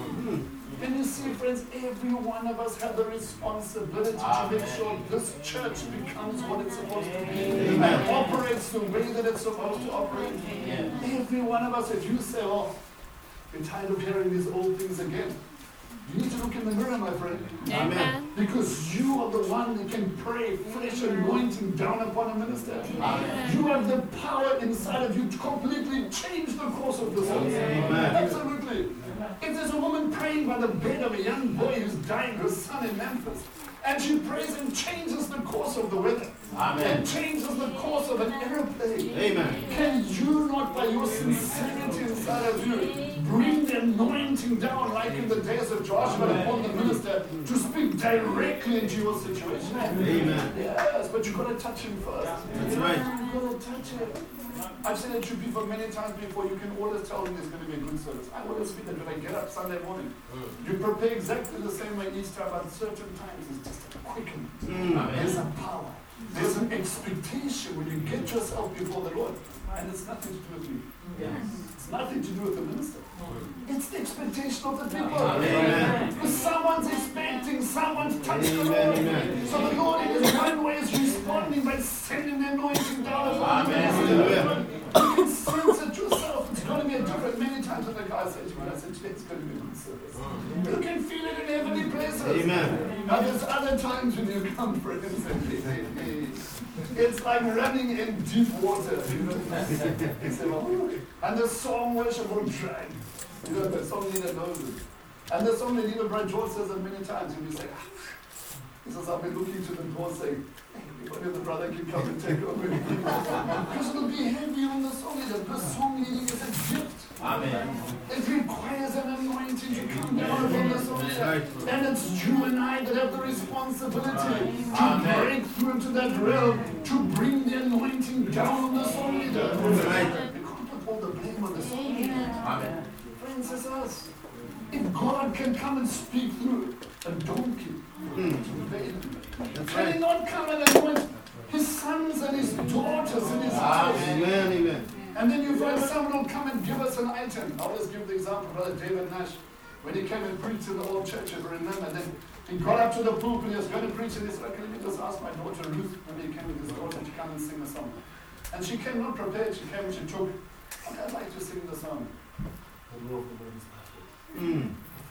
Speaker 1: And you see, friends, every one of us have the responsibility Amen. To make sure this church becomes what it's supposed to be Amen. And operates the way that it's supposed to operate. Amen. Every one of us, if you say, oh, you're tired of hearing these old things again, you need to look in the mirror, my friend.
Speaker 3: Amen.
Speaker 1: Because you are the one that can pray fresh anointing down upon a minister. Amen. You have the power inside of you to completely change the course of the service. Absolutely. If there's a woman praying by the bed of a young boy who's dying, her son in Memphis, and she prays and changes the course of the weather, Amen. And changes the course of an aeroplane, Amen. Can you not, by your sincerity inside of you, bring the anointing down like in the days of Joshua upon the minister to speak directly into your situation? Amen. Yes, but you've got to touch him first. That's right. You've got to touch him. I've seen it to people many times before. You can always tell them there's going to be a good service. I always feel that when I get up Sunday morning, you prepare exactly the same way each time, but certain times it's just a quickening. Mm. There's a power. There's an expectation when you get yourself before the Lord. And it's nothing to do with you. Yes. It's nothing to do with the minister. It's the expectation of the people. Amen. Because someone's expecting, someone's touching the Lord. Amen. So the Lord in his one way is responding by sending the anointing down upon the minister. You can sense it yourself. It's going to be a different. Many times when the guy said to me, I said, today it's going to be a good service. You can feel it in heavenly places. Amen. Now there's other times when you come, friends, and hey, hey, hey. It's like running in deep water. You know? And the song worship will drag. You know, the song leader knows it. And the song leader, Brad George, says it many times. And you say, ah. He says, I've been looking to the door saying, hey, when the brother can come and take over. Because it will be heavy on the song leader. Because song leading is a gift. Amen. It requires an anointing to come down from the song leader. And it's you and I that have the responsibility to Amen. Break through into that realm, to bring the anointing down on the song leader. Right. We can't put all the blame on the song leader. Amen. Friends, it's us. If God can come and speak through a donkey, mm. can he not come and anoint his sons and his daughters in his house? Amen, amen. And then you find someone will come and give us an item. I'll just give the example, Brother David Nash, when he came and preached in the old church, if you remember, then he got up to the pulpit, he was going to preach, and he said, let me just ask my daughter Ruth, when he came with his daughter, to come and sing a song. And she came not prepared, she came and she took, okay, I'd like to sing the song. The Lord of the Lord is perfect.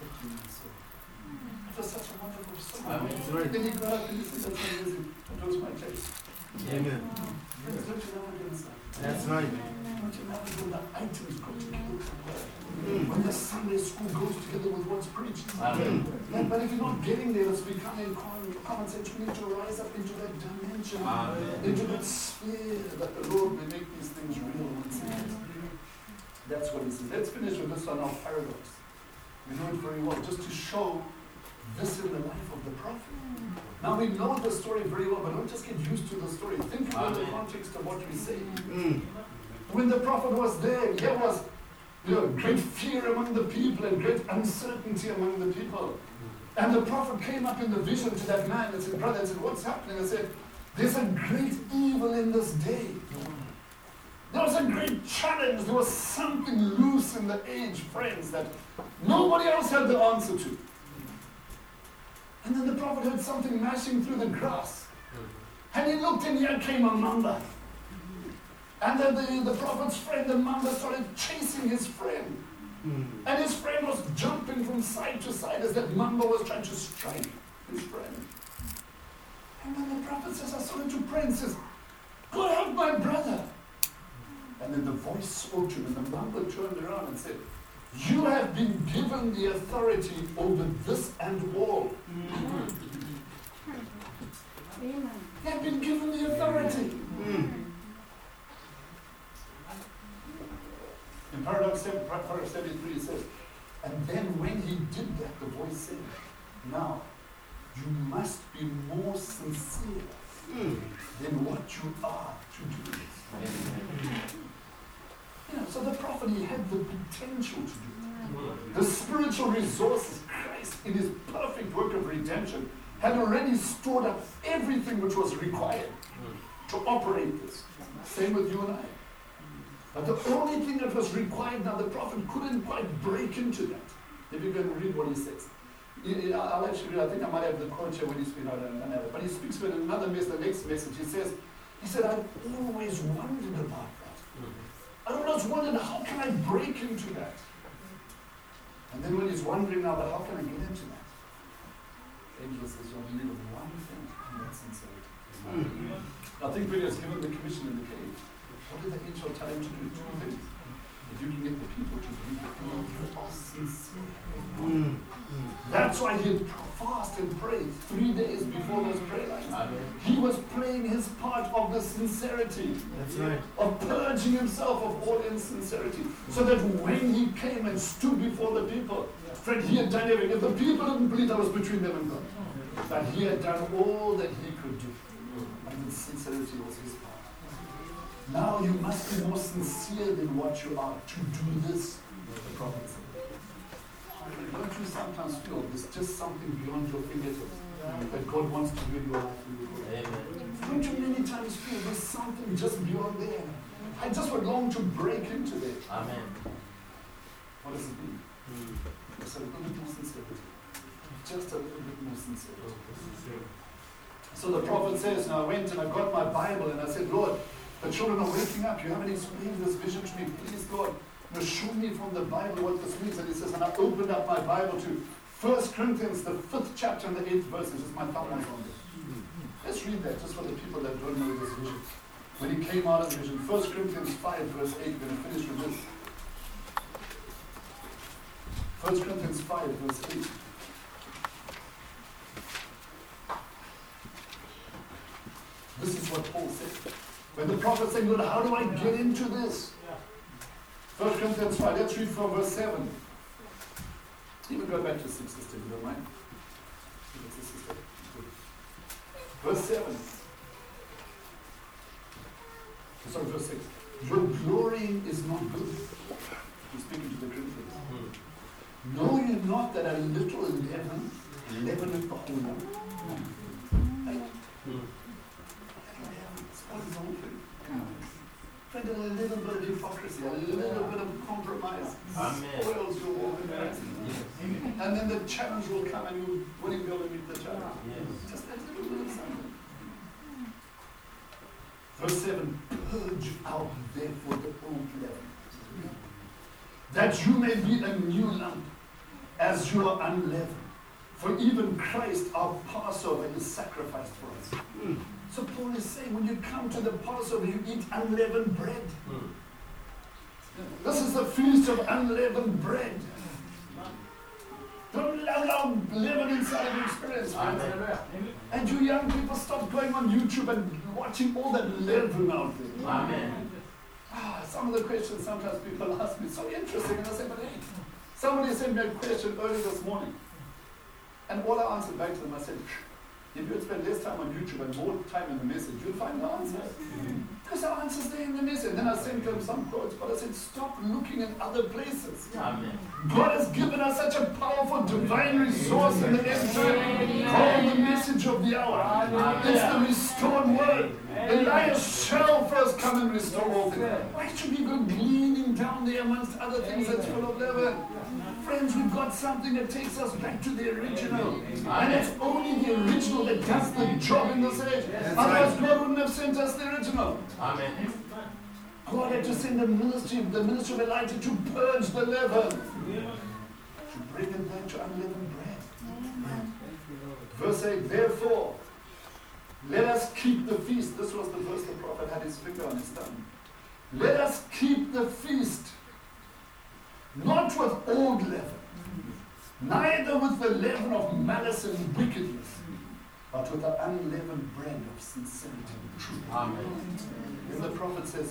Speaker 1: It was such a wonderful song. Amen. Then he got up and he said, that's amazing. That was my taste. Amen. Friends, don't you know what I'm saying? That's right. Don't you know when the items go together? Mm. When the Sunday school goes together with what's preached. Amen. But, but if you're not getting there, it's becoming common sense. You need to rise up into that dimension, Amen. Into that sphere that the Lord may make these things real once again. That's what he says. Let's finish with this one, our paradox. We know it very well, just to show this in the life of the prophet. Now we know the story very well, but don't just get used to the story. Think about the context of what we say. Mm. When the prophet was there, there was you know, great fear among the people and great uncertainty among the people. And the prophet came up in the vision to that man and said, brother, I said, what's happening? I said, there's a great evil in this day. There was a great challenge. There was something loose in the age, friends, that nobody else had the answer to. And then the prophet heard something mashing through the grass. And he looked and here came a mamba. And then the, the prophet's friend, the mamba, started chasing his friend. Mm. And his friend was jumping from side to side as that mamba was trying to strike his friend. And then the prophet says, I started to pray and says, go help my brother. And then the voice spoke to him and the mamba turned around and said, you have been given the authority over this and all. Mm-hmm. You have been given the authority. Mm. In Paradox seventy-three it says, and then when he did that, the voice said, now, you must be more sincere mm. than what you are to do this. You know, so the prophet, he had the potential to do it. The spiritual resources, Christ, in his perfect work of redemption, had already stored up everything which was required to operate this. Same with you and I. But the only thing that was required now, the prophet couldn't quite break into that. If you can read what he says. I'll actually read, I think I might have the quote here when he speaks, but he speaks with another message, the next message. He says, he said, I've always wondered about that. I always wondered, how can I break into that? And then when he's wondering now, but how can I get into that? Angel says, you only need one thing, and that's sincerity. I think when he was given the commission in the cave, what did the angel tell him to do? Two things. If you can get the people to believe that you are sincere. Mm. That's why he had fast and prayed three days before those prayer lines. He was playing his part of the sincerity.
Speaker 2: That's right.
Speaker 1: Of purging himself of all insincerity. So that when he came and stood before the people, friend, he had done everything. If the people didn't believe, that was between them and God. But he had done all that he could do. And the sincerity was his part. Now you must be more sincere than what you are to do this, the prophet said. Don't you sometimes feel there's just something beyond your fingertips that God wants to do in your life? Amen. Don't you many times feel there's something just beyond there? I just would long to break into there. Amen. What does it mean? Mm. Just a little bit more sincerity. Just a little bit more sincerity. So the prophet says, now I went and I got my Bible and I said, Lord, the children are waking up. You haven't explained this vision to me. Please, God, you know, show me from the Bible what this means. And he says, and I opened up my Bible to First Corinthians, the fifth chapter and the eighth verse. It's just my thumb was on there. Let's read that just for the people that don't know this vision. When he came out of the vision, First Corinthians five, verse eight, we're going to finish with this. First Corinthians five, verse eight. This is what Paul said. When the prophet said, Lord, how do I get into this? First Corinthians five, let's read from verse seven. Even go back to six, sister, if you don't mind. Verse seven. Sorry, verse six. Your glorying is not good. He's speaking to the Corinthians. Mm. Know you not that a little leaven leaveneth the whole lump? Right? Mm. Spoils the whole thing. Friend, a little bit of hypocrisy, a little bit of compromise spoils your walk in Christ. And then the challenge will come and you wouldn't be able to meet the challenge. Yes. Just a little bit of something. Verse seven, purge out therefore the old leaven, that you may be a new lump, as you are unleavened. For even Christ, our Passover, is sacrificed for us. Mm. So Paul is saying, when you come to the Passover, you eat unleavened bread. Mm. This is the feast of unleavened bread. Don't allow leaven inside of your experience. Amen. And you young people, stop going on YouTube and watching all that leaven out there. Amen. Ah, some of the questions sometimes people ask me, so interesting, and I say, but hey, somebody sent me a question early this morning. And all I answered back to them, I said, if you would spend less time on YouTube and more time in the message, you'll find the answers. Mm-hmm. Because the answers there in the message. And then I sent them some quotes, but I said, stop looking in other places. Amen. God has given us such a powerful divine resource in the end time called the message of the hour. Amen. It's the restored word. Elias shall first come and restore all things. Why should we go gleaning down there amongst other things that's full of leaven? Friends, we've got something that takes us back to the original. And it's only the original that does the job in this age. Otherwise, God wouldn't have sent us the original. Amen. God had to send the ministry, the ministry of Elijah to purge the leaven. To bring it back to unleavened bread. Verse eight, therefore, let us keep the feast. This was the verse the prophet had his finger on his thumb. Let us keep the feast. Not with old leaven, neither with the leaven of malice and wickedness, but with the unleavened bread of sincerity and truth. Amen. And the prophet says,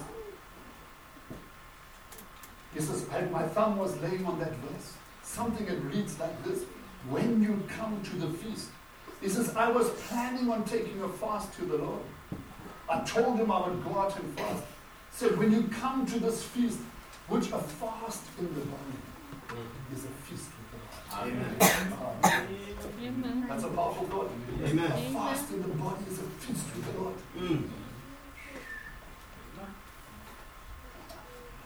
Speaker 1: he says, my thumb was laying on that verse. Something that reads like this. When you come to the feast. He says, I was planning on taking a fast to the Lord. I told him I would go out and fast. He said, when you come to this feast, which a fast in the body is a feast with the Lord. Amen. Amen. That's a powerful thought. Amen. A fast in the body is a feast with the Lord. Mm.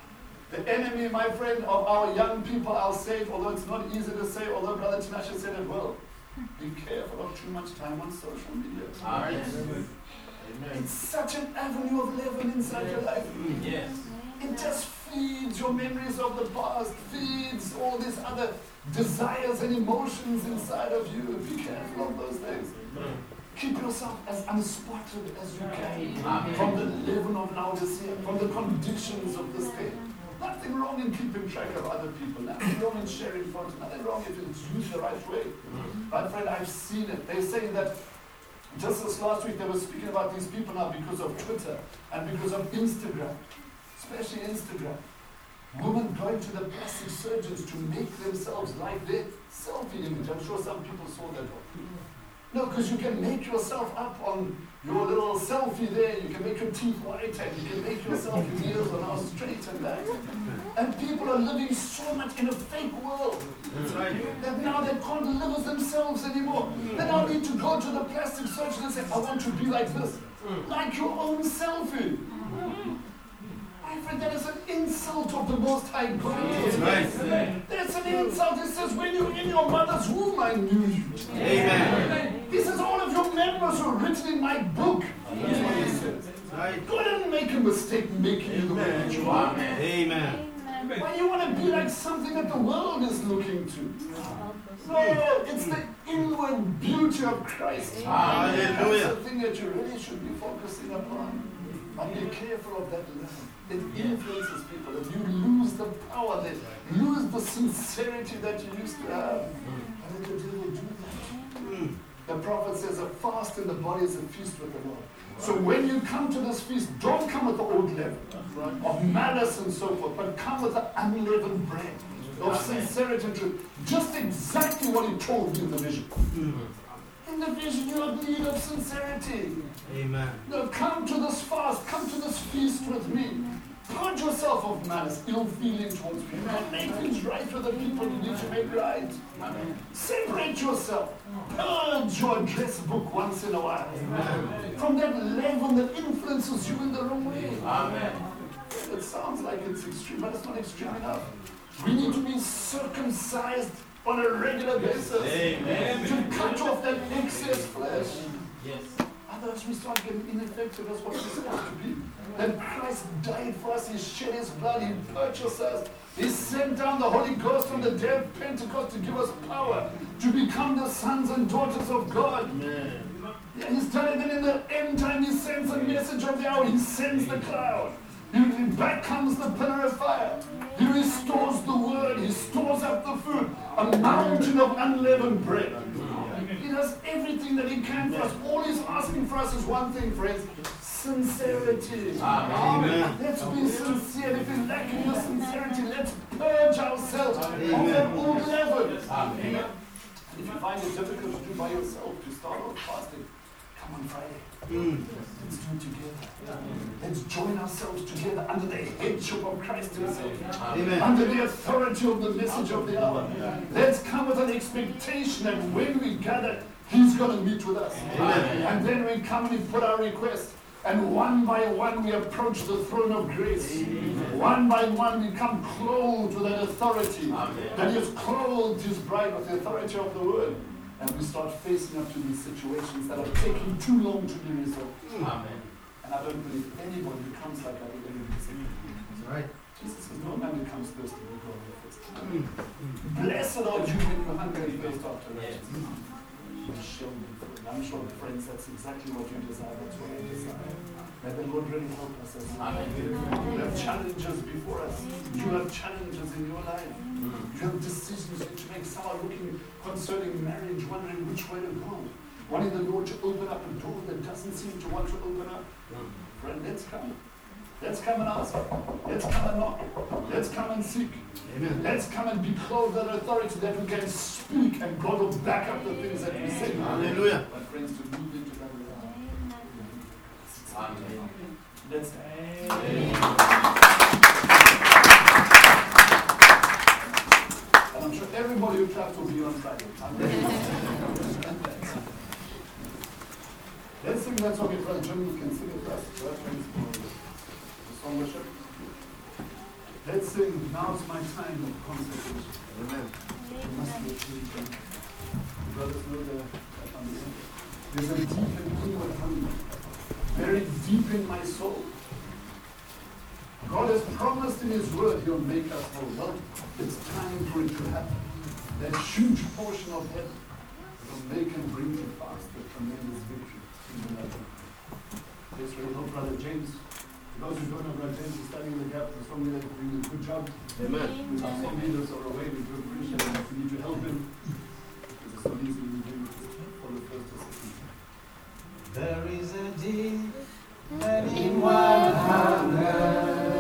Speaker 1: enemy, my friend, of our young people, I'll say it, although it's not easy to say, although Brother Tinashe said it well. Be careful of too much time on social media.
Speaker 3: Amen.
Speaker 1: It's such an avenue of leaven inside your life.
Speaker 3: Yes.
Speaker 1: It just feeds your memories of the past, feeds all these other desires and emotions inside of you. Be careful of those things. Keep yourself as unspotted as you can
Speaker 3: Amen.
Speaker 1: from the leaven of Laodicea, from the conditions of this thing. Nothing wrong in keeping track of other people. Nothing wrong in sharing photos. Nothing wrong if it's used the right way. My friend, I've seen it. They're saying that just this last week they were speaking about these people now because of Twitter and because of Instagram, especially Instagram. Women going to the plastic surgeons to make themselves like their selfie image. I'm sure some people saw that one. No, because you can make yourself up on your little selfie there. You can make your teeth white and you can make yourself your nails are now straight and that. And people are living so much in a fake world that now they can't live as themselves anymore. They now need to go to the plastic surgeon and say, I want to be like this. Like your own selfie. My friend, that is an insult of the Most High God.
Speaker 2: Right.
Speaker 1: That's an insult. It says, when you were in your mother's womb, I knew you.
Speaker 2: Amen.
Speaker 1: He says, all of your members were written in my book. That's what he says.
Speaker 2: Right.
Speaker 1: God didn't make a mistake making you the way that you are.
Speaker 2: Amen.
Speaker 1: But you want to be like something that the world is looking to. No, it's the inward beauty of Christ.
Speaker 2: Hallelujah.
Speaker 1: That's the thing that you really should be focusing upon. And be careful of that level. It influences people. That you lose the power, that you lose the sincerity that you used to have. And that the devil will do that. The prophet says a fast in the body is a feast with the Lord. So when you come to this feast, don't come with the old leaven of malice and so forth, but come with the unleavened bread of sincerity and truth. Just exactly what he told me in the vision. In the vision, you have need of sincerity.
Speaker 2: Amen.
Speaker 1: No, come to this fast, come to this feast with me. Purge yourself of malice, ill feeling towards people. And make things right with the people you need to make right. Amen. Separate yourself. Purge your address book once in a while. Amen. From that leaven that influences you in the wrong way. Amen. It sounds like it's extreme, but it's not extreme enough. We need to be circumcised on a regular basis. Amen. To cut off that excess flesh. Yes. Otherwise we start getting ineffective as what we're supposed to be. That Christ died for us, He shed His blood, He purchased us. He sent down the Holy Ghost on the day of Pentecost to give us power to become the sons and daughters of God. Amen. Yeah, He's telling them in the end time He sends a message of the hour. He sends the cloud. He, back comes the pillar of fire. He restores the word. He stores up the food. A mountain of unleavened bread. He does everything that He can for us. All He's asking for us is one thing, friends. Sincerity. Amen. Let's be sincere. If we're lacking the sincerity, let's purge ourselves of that old leaven. Amen. If you find it difficult to do by yourself, to start off fasting, come on Friday. Mm. Let's do it together. Let's join ourselves together under the headship of Christ Himself. Amen. Under the authority of the message of the hour. Let's come with an expectation that when we gather, He's going to meet with us. Amen. And then we come and we put our request. And one by one we approach the throne of grace. Amen. One by one we come clothed with that authority. Amen. That He has clothed His bride with the authority of the word. And we start facing up to these situations that are taking too long to be resolved. Amen. And I don't believe anybody who comes like that will ever be saved. That's right. Jesus says, no man who comes thirsty will go away first. Blessed are you when you hunger and thirst after righteousness. I'm sure, friends, that's exactly what you desire. That's what I desire. May the Lord really help us as well. You have challenges before us. You have challenges in your life. You have decisions that you make. Some are looking concerning marriage, wondering which way to go. Wanting the Lord to open up a door that doesn't seem to want to open up. Friend, let's come. Let's come and ask. Let's come and knock. Let's come and seek. Amen. Let's come and be clothed with authority that we can speak and God will back up the things that we say. Hallelujah. But friends, to move into that reality. Amen. Let's Amen. And I'm sure everybody who claps will be on Friday. Let's sing that song in front of Jim. You can sing it for us. Song worship. Let's sing. Now's my time of consecration.
Speaker 2: Amen.
Speaker 1: There must be a change. The brothers know the understand. There's a deep and inward hunger, buried deep in my soul. God has promised in His Word He'll make us whole. Well, it's time for it to happen. That huge portion of heaven will make and bring to pass the tremendous victory in the life. Yes, we know Brother James. For those who don't know, Brother James is standing in the gap for some leaders doing a good job.
Speaker 2: Amen.
Speaker 1: With our some leaders are away, we do appreciate it. We need to help him. Because it's not easy to do for the first or second.
Speaker 3: There is a deep and inward hunger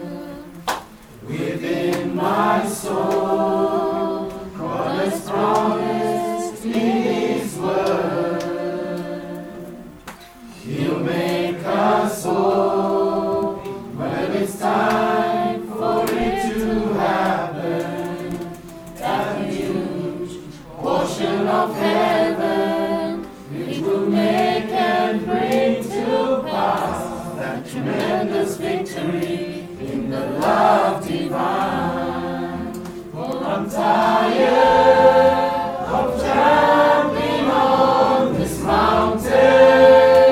Speaker 3: within my soul. God has promised in His Word He'll make us whole. When it's time for it to happen, that huge portion of heaven it will make and bring to pass that tremendous victory in the love divine. For I'm tired of trampling on this mountain.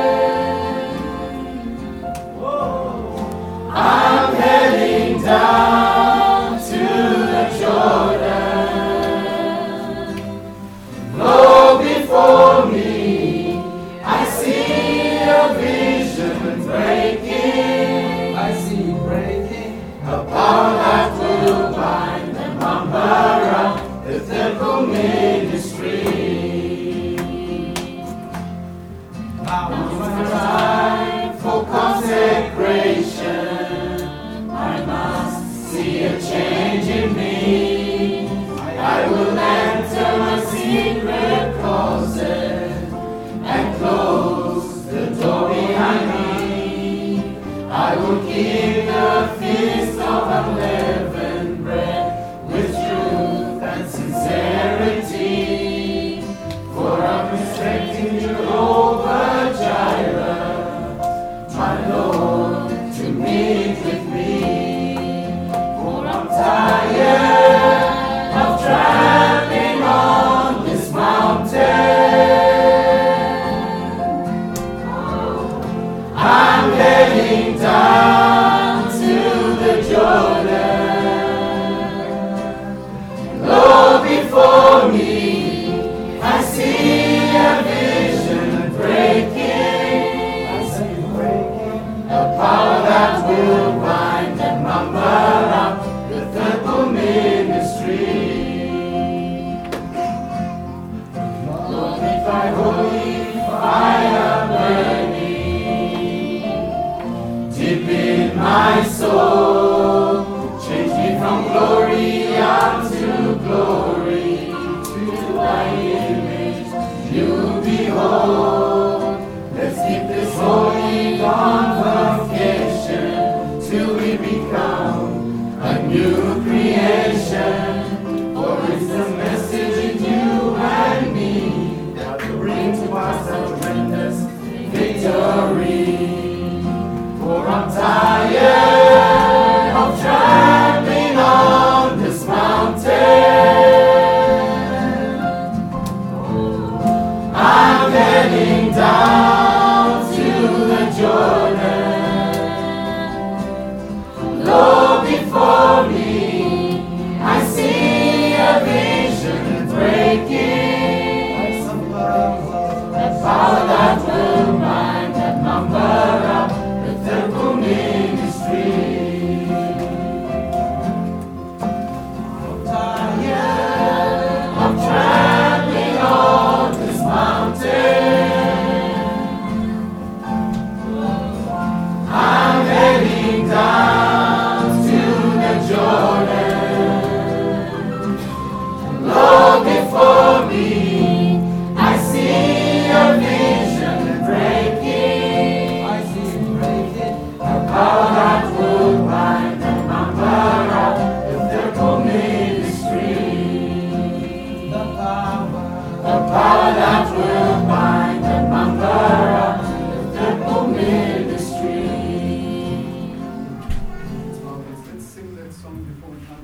Speaker 3: Oh, I'm heading down to the Jordan. Lo, before me I see a vision breaking. I see breaking a power that will bind the Mambara, the temple ministry. Now is my time for consecration. I must see a change in me. I will enter my secret closet and close the door behind me. I will keep the feast of unleavened bread with truth and sincerity. For I'm expecting Jehovah Jireh, my Lord, to meet with me. For I'm tired of trampling on this mountain. I'm heading down to the Jordan.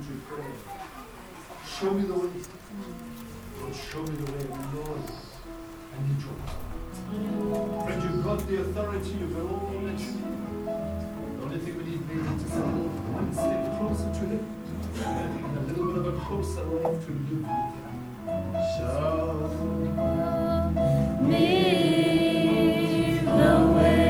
Speaker 1: as we pray. Show me the way. Lord, show me the way. Lord, I need your power. Friend, you've got the authority. You've got all that you need. The only thing we need maybe is just a little one step closer to Him. And a little bit of a closer life to live with Him. Show
Speaker 3: me the way.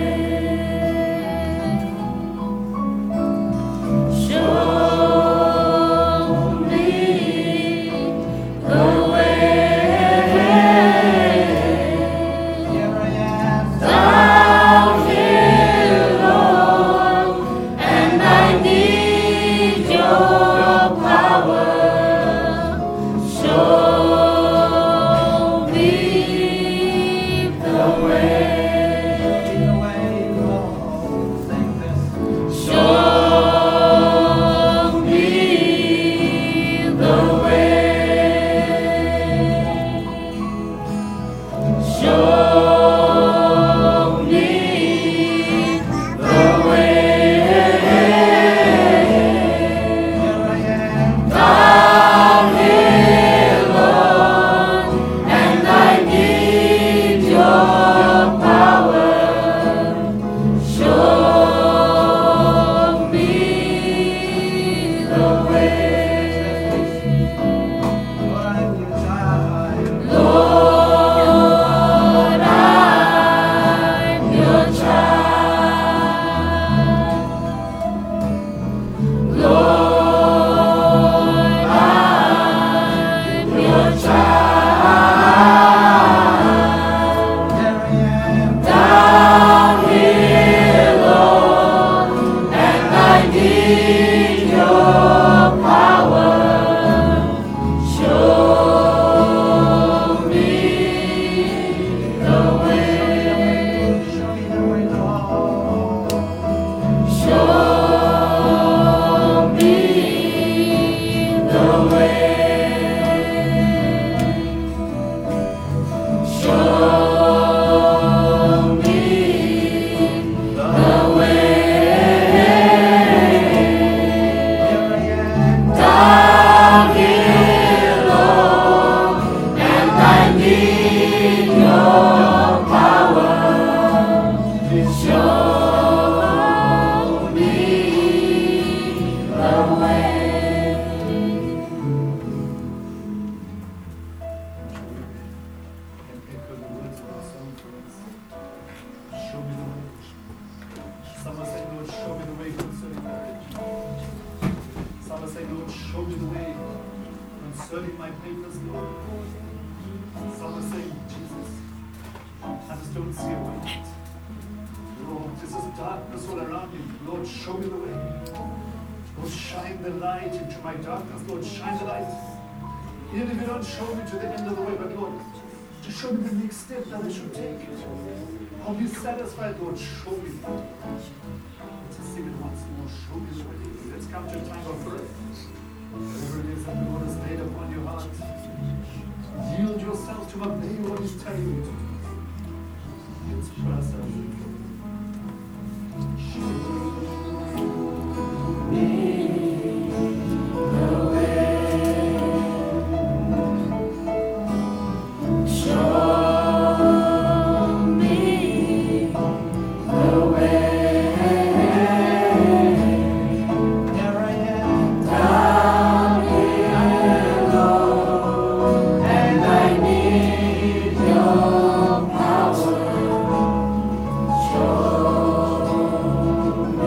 Speaker 3: Show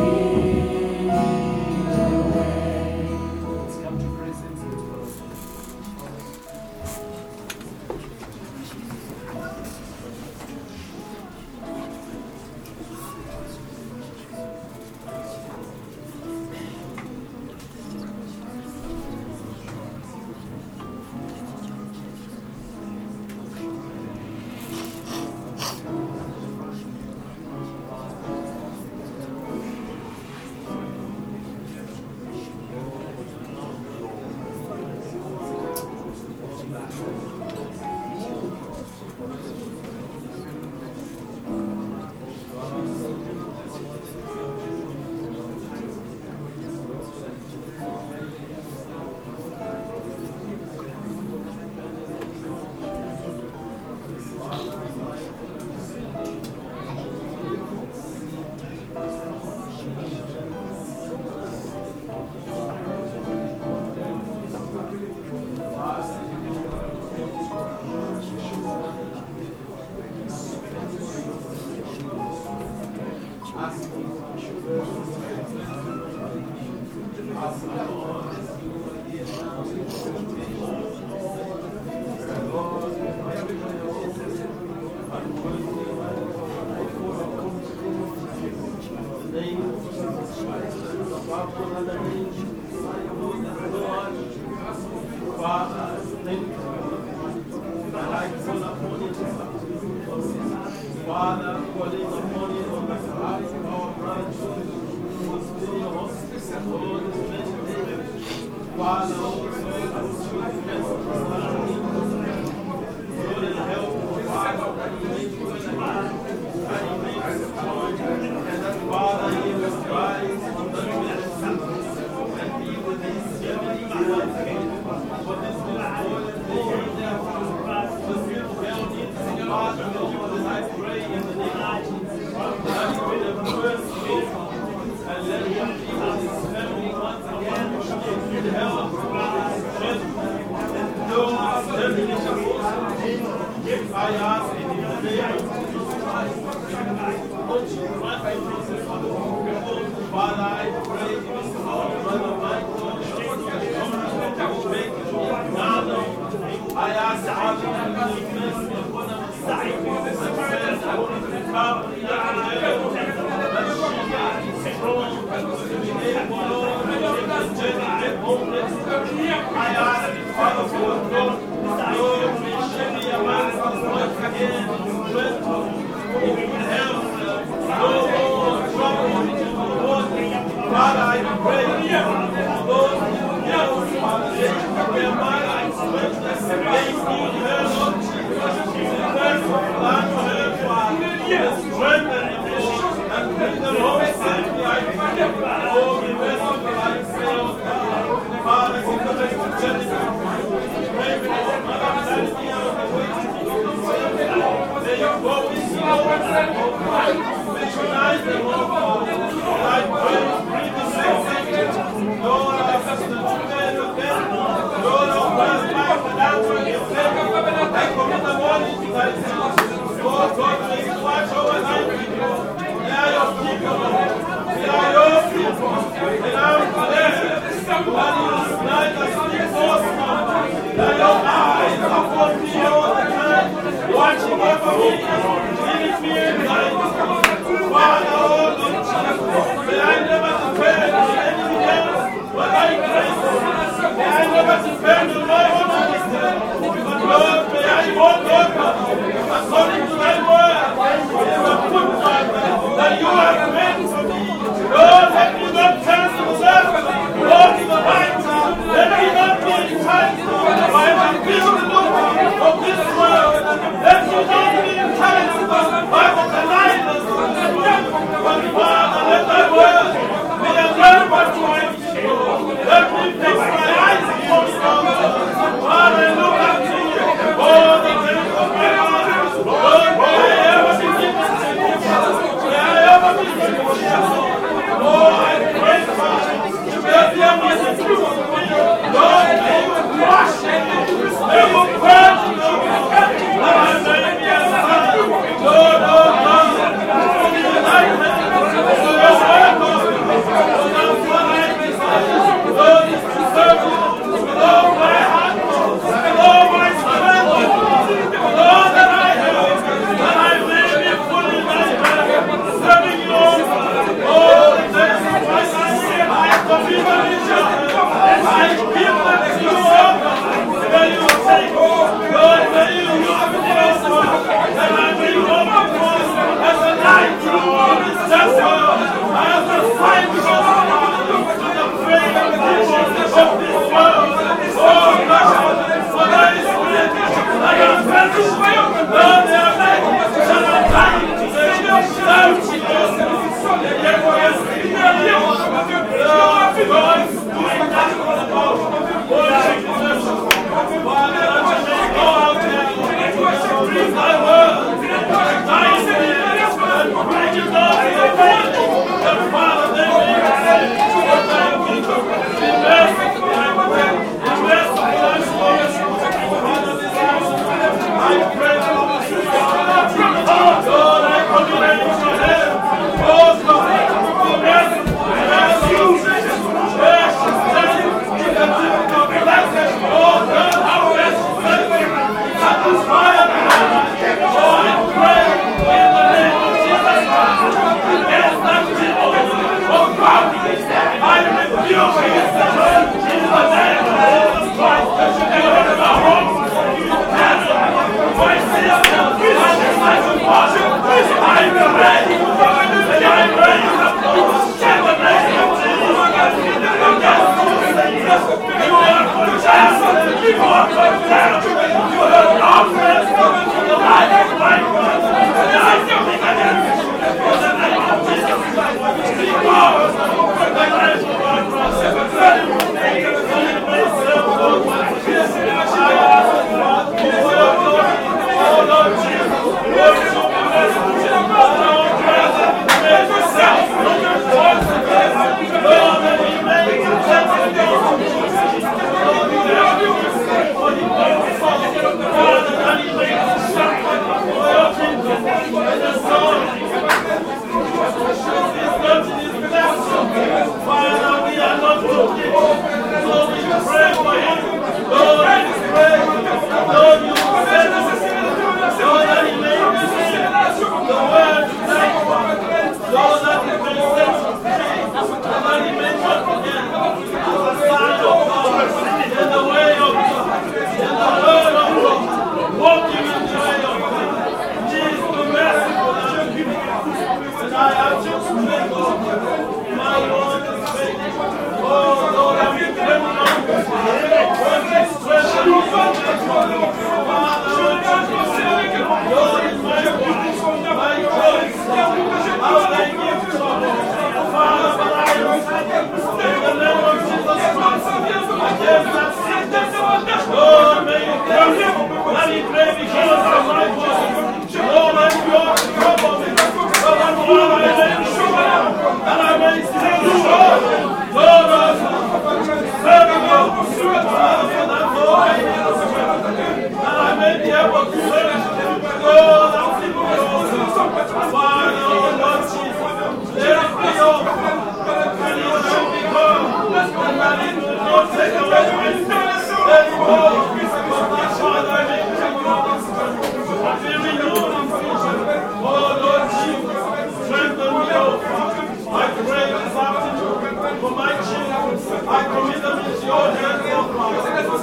Speaker 4: Father, thank you. Father, calling upon you on behalf of our brothers who is in the hospital, Lord, Father, also, Lord, in help, Father, that you make you in the hand, that you make us joy, and that, Father, you will rise on the midst, and be with these seventy ones. For this is Lord, and they are there, the spirit of hell needs to pass, and I pray in the name of Jesus, that you will have first faith, and let him be with his family once again, in health, strength, and no devilish force. I ask in the name of Jesus Christ, Father, I pray in the Lord, Brother Michael, I ask Father to be mercy upon us. I ask Father for your God, Lord, may she be amongst us once again, in health, Lord, trouble, Lord, Father, I pray, Lord, yes, Father, may your mind strengthen, may you her, Lord Jesus, the first plan for her, Father, strengthen him, and bring them home safely, I pray, oh, the rest of the life, Father, Father, give the best to Jennifer, pray for Mother Sandy out of the way, may you go with you, Lord, patronize them, Lord, Father, I pray, bring the safety, Lord, I ask the children of them, Lord, of Christ, my financial gift, I commit the morning to thy hands, Lord God, may you watch over thy people, they are your people, Lord, they are your people, and I am blessed, that you unite us in force, that your eyes are upon me all the time, watching over me, leading me in life, Father, oh Lord Jesus, may I never depend on anything else, but I pray for you. May I never depend on my own understanding, but Lord, may I walk over according to thy word, in the footpath that you have made for me. Lord, let me not turn to the left, Lord, to the right, let me not be enticed by the vision of this world, let me not be enticed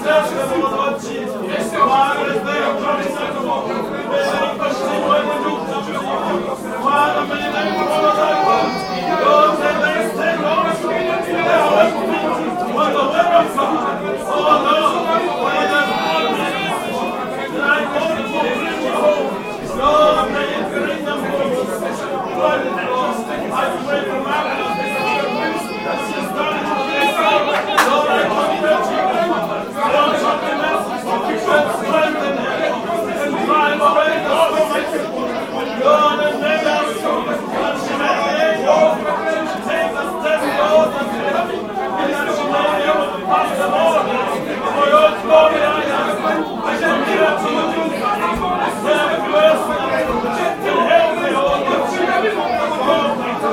Speaker 4: bless them, oh Lord Jesus. Father, as they are coming to the Lord, may they continue to do something. Father, may they follow thy word. Lord, may they stay on their own feet on the word of God. Oh Lord, may they follow me. And I go to bring you home. Lord, may you bring them home. Lord, I pray for marvelous things that she has done in this hour. Lord, I commit to you. Lord, something else and strengthen them and drive away the storm. Lord, and may us that she may be able to take a step forward and coming, and that she may be able to pass the Lord for your glory. I ask. I shall give it to you. Have mercy and help me, O Lord. Oh,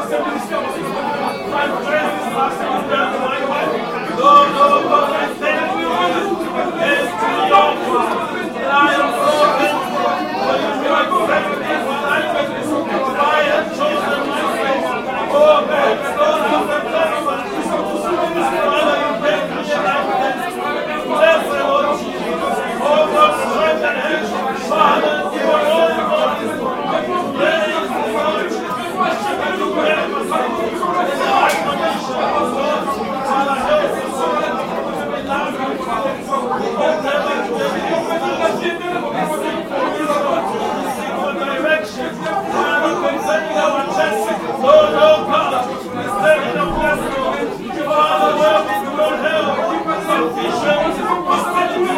Speaker 4: my friends, my wife, Lord, Lord, Lord, I thank you. Yes, to your God. I am so thankful for you to accept me for life. I have chosen myself. Oh, man, Lord, I'm the blessed. Father, you take me like this. Bless the Lord Jesus. Oh, God, strengthen him. Father, you are all God. Praise the Lord. Worship and do whatever you in the high condition. Father, help us. We love you. We will never do anything. We seek for direction. Father, concerning our chest. Lord, oh God, concerning the blessing. Father, where we do not help. Sufficient. Hostility.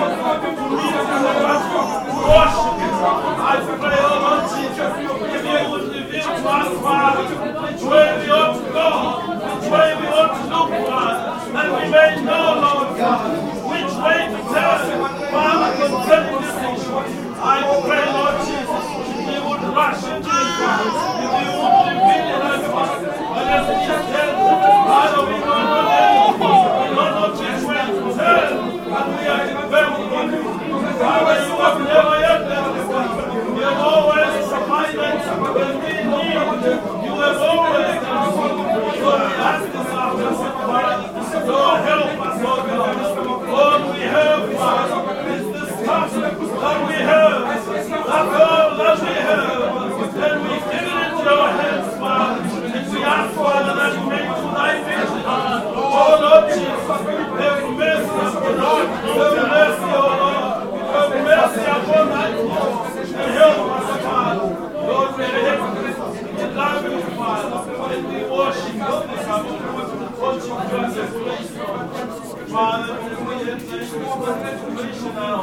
Speaker 4: Worship. I pray, oh Lord Jesus, if you would reveal to us, Father, which way we ought to go, which way we ought to look, Father, that we may know, Lord God, which way to turn, Father, concerning this issue. I pray, Lord Jesus, if you would rush into it, Father, if you would reveal it unto us, but as it is said, Father, we know not anything, we know not which way to turn, and we are dependent on you. Father, you have never yet left us. You have always supplied us when we need. You have always done so. Lord, we ask this after Father. Lord, help us, Lord God. Lord, we have, Father, it's this task that we have. That's all that we have. And we give it into your hands, Father. And we ask, Father, that you may do thy vision. Oh, Lord Jesus, have mercy upon us. Have mercy, oh Lord. Have mercy upon thy people. And help us, Father. Lord, we help us. We love you, Father. And we worship you this afternoon. Worship you as a place, Lord. Father, as we enter into this situation now,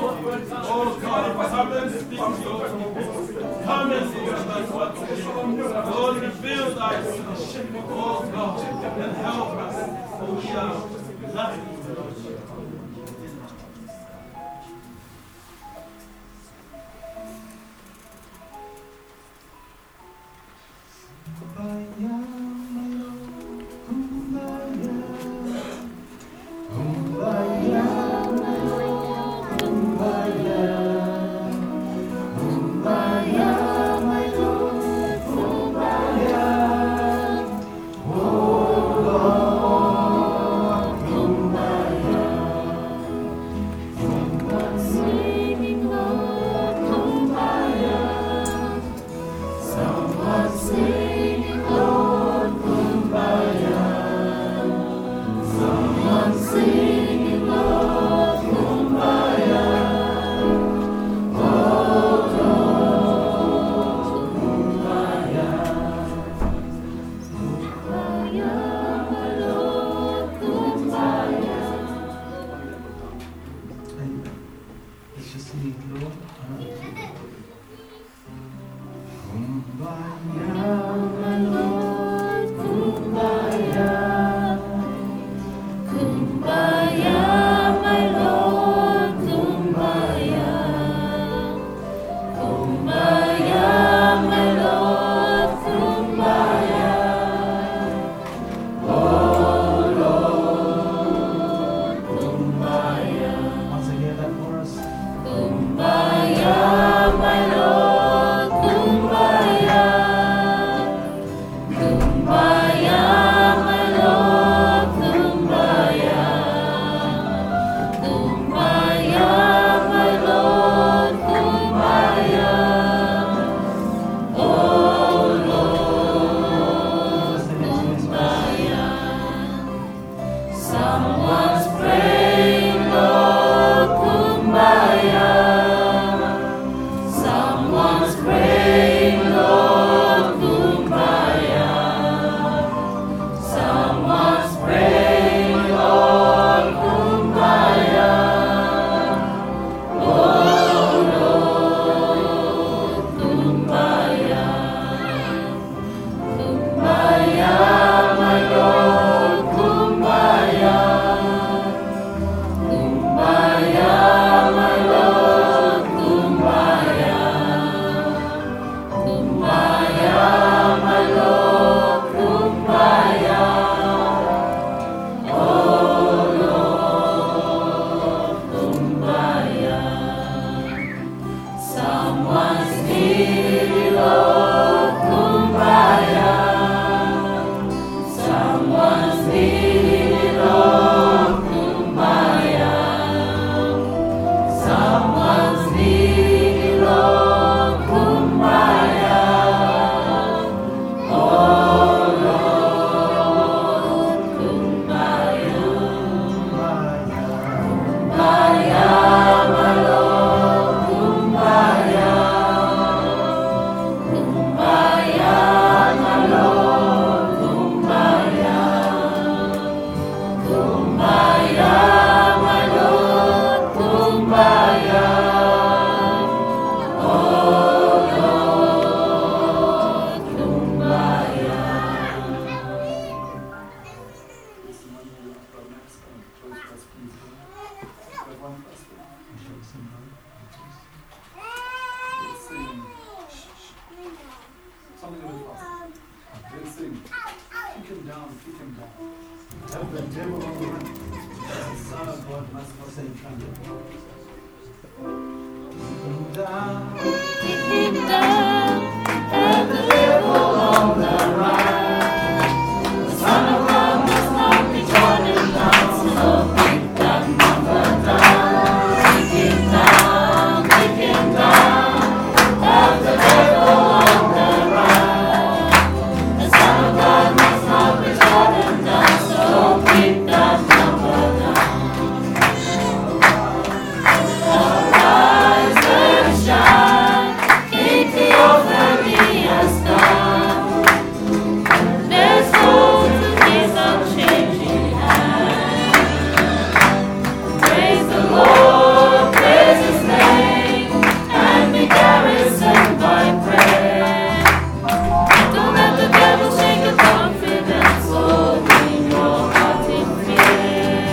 Speaker 4: oh God, come and speak to your people. Come and speak to us what to do. Lord, reveal thy solution, oh God, and help us. For we are nothing, Lord.
Speaker 3: Kumbaya.
Speaker 1: Let's sing. Something a bit faster. Let's sing. Kick him down, kick him down. Have the devil on the run. The Son of God must not say trumpet. Down.
Speaker 3: Kick him down, have the devil on the run. The Son of God must not be trodden down, so kick that number down. Kick him down, kick him down, have the devil on the run. The Son of God must not be trodden down, so kick that number down. Arise and shine, King Theophany has come. Let's go to His unchanging hand. Praise the Lord, praise His name, and be garrisoned by prayer. Don't let the devil shake your confidence or leave your heart in fear.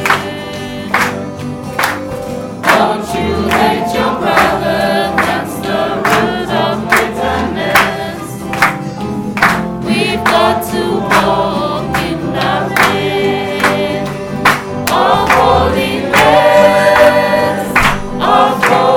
Speaker 3: Don't you hate your brother, that's the root of bitterness. We've got to walk in that way of holiness, of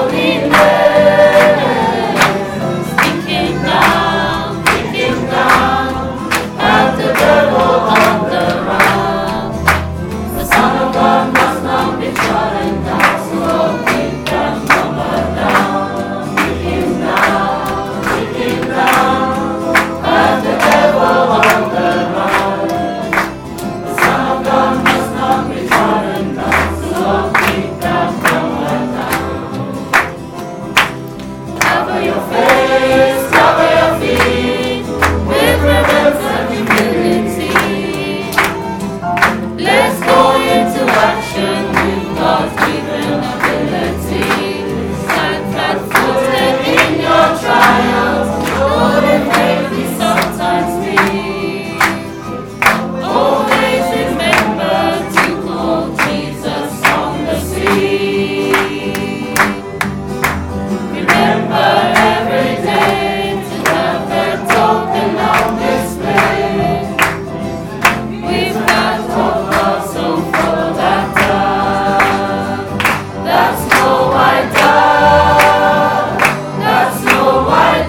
Speaker 3: holiness. Kick him down, kick him down, have the devil on the run. The Son of God must not be trodden down, so kick that number down. Kick him down, kick him down, have the devil on the run. The Son of God must not be trodden down, so kick that number down. Cover your face, cover your feet with reverence and humility. Let's go into action with God's given ability. Stand flat-footed in your trials, though the faith we sometimes need. Always remember to call Jesus on the sea. Remember every day to have that token on display. We've got hope, God, so follow that dove. That's no white dove. That's no white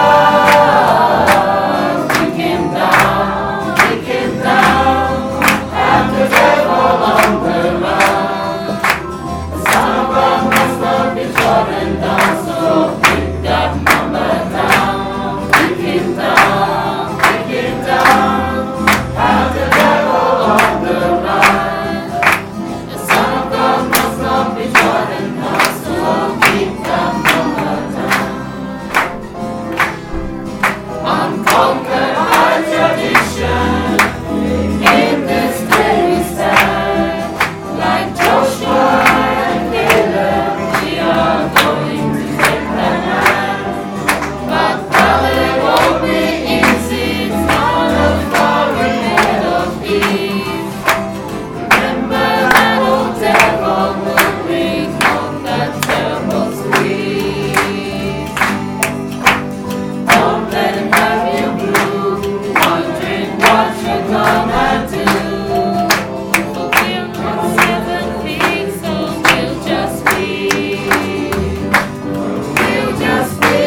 Speaker 3: dove. Kick him down, kick him down, have the devil on the run. The Son of God must not be trodden down, so kick that number down. Kick him down, kick him down, have the devil on the run. The Son of God must not be trodden down, so kick that number down. Unconquered by tradition, in this day we stand. Like Joshua and Caleb, we are going to take the land. But Caleb won't be easy, it's not a far ahead of ease. Remember that old devil will bring on that terrible squeeze. Don't let him have you blue, wondering what you're gonna do. For we're not seven feet, so we'll just be. We'll just be.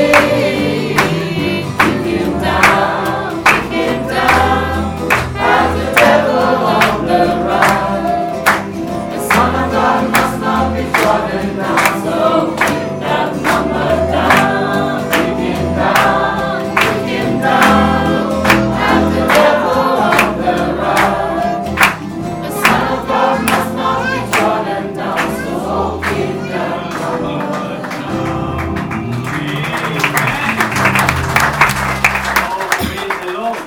Speaker 3: Kick him down, kick him down, have the devil on the run. The Son of God must not be trodden down, so kick that number down. Kick him down, kick him down, have the devil on the run. The Son of God must not be trodden down, so kick that number down.
Speaker 4: Praise the Lord.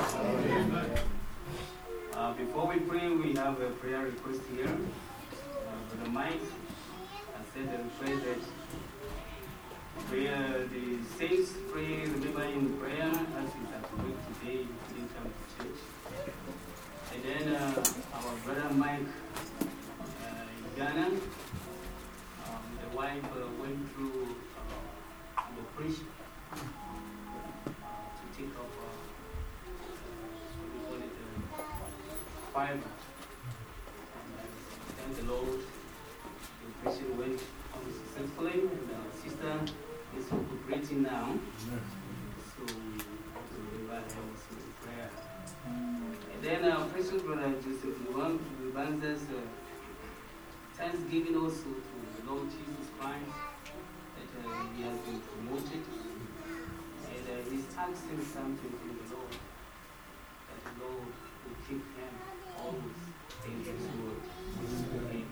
Speaker 4: Uh, before we pray, we have a prayer request here. Uh, for the mic, I said that we pray that prayer, the saints pray, remember in prayer as we have to wait today, didn't come to church. And then uh, our brother Mike uh, in Ghana, um, the wife
Speaker 5: wife uh, went through uh, an operation uh, to take up uh, what we call it, uh, fiber. And uh, thank the Lord, the operation went on successfully, and our sister is recuperating now. So we have to invite her also in prayer. And then our precious brother Joseph Lubanza's uh, thanksgiving also to the Lord Jesus Christ that uh, he has been promoted, and uh, he's asking something from the Lord, that the Lord will keep him always in his word. Amen.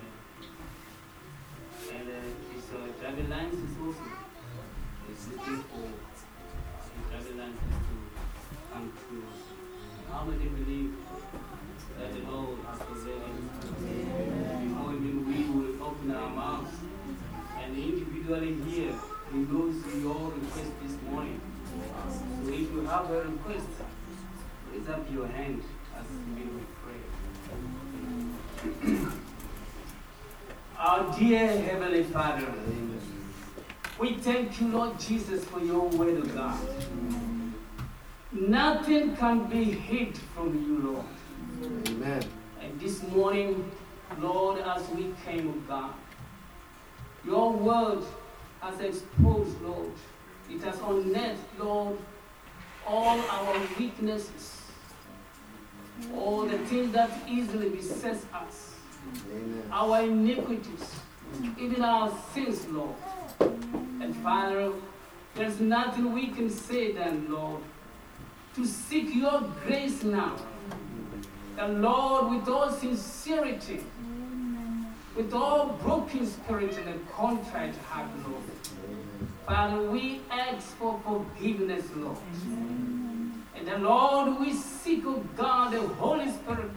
Speaker 5: And uh, his uh, driving license also is looking for uh, his driving license to come true. How many believe that the Lord has presented? Before even we will open our mouths and individually here, He knows your request this morning. So if you have a request, raise up your hand as we will pray. Our dear Heavenly Father, we thank you, Lord Jesus, for your word of God. Nothing can be hid from you, Lord.
Speaker 2: Amen.
Speaker 5: And this morning, Lord, as we came, O God, your word has exposed, Lord. It has unearthed, Lord, all our weaknesses, all the things that easily beset us,
Speaker 2: Amen.
Speaker 5: our iniquities, even our sins, Lord. And Father, there's nothing we can say then, Lord, to seek your grace now. And Lord, with all sincerity, with all broken spirit and a contrite heart, Lord. Father, we ask for forgiveness, Lord. And the Lord, we seek, oh God, the Holy Spirit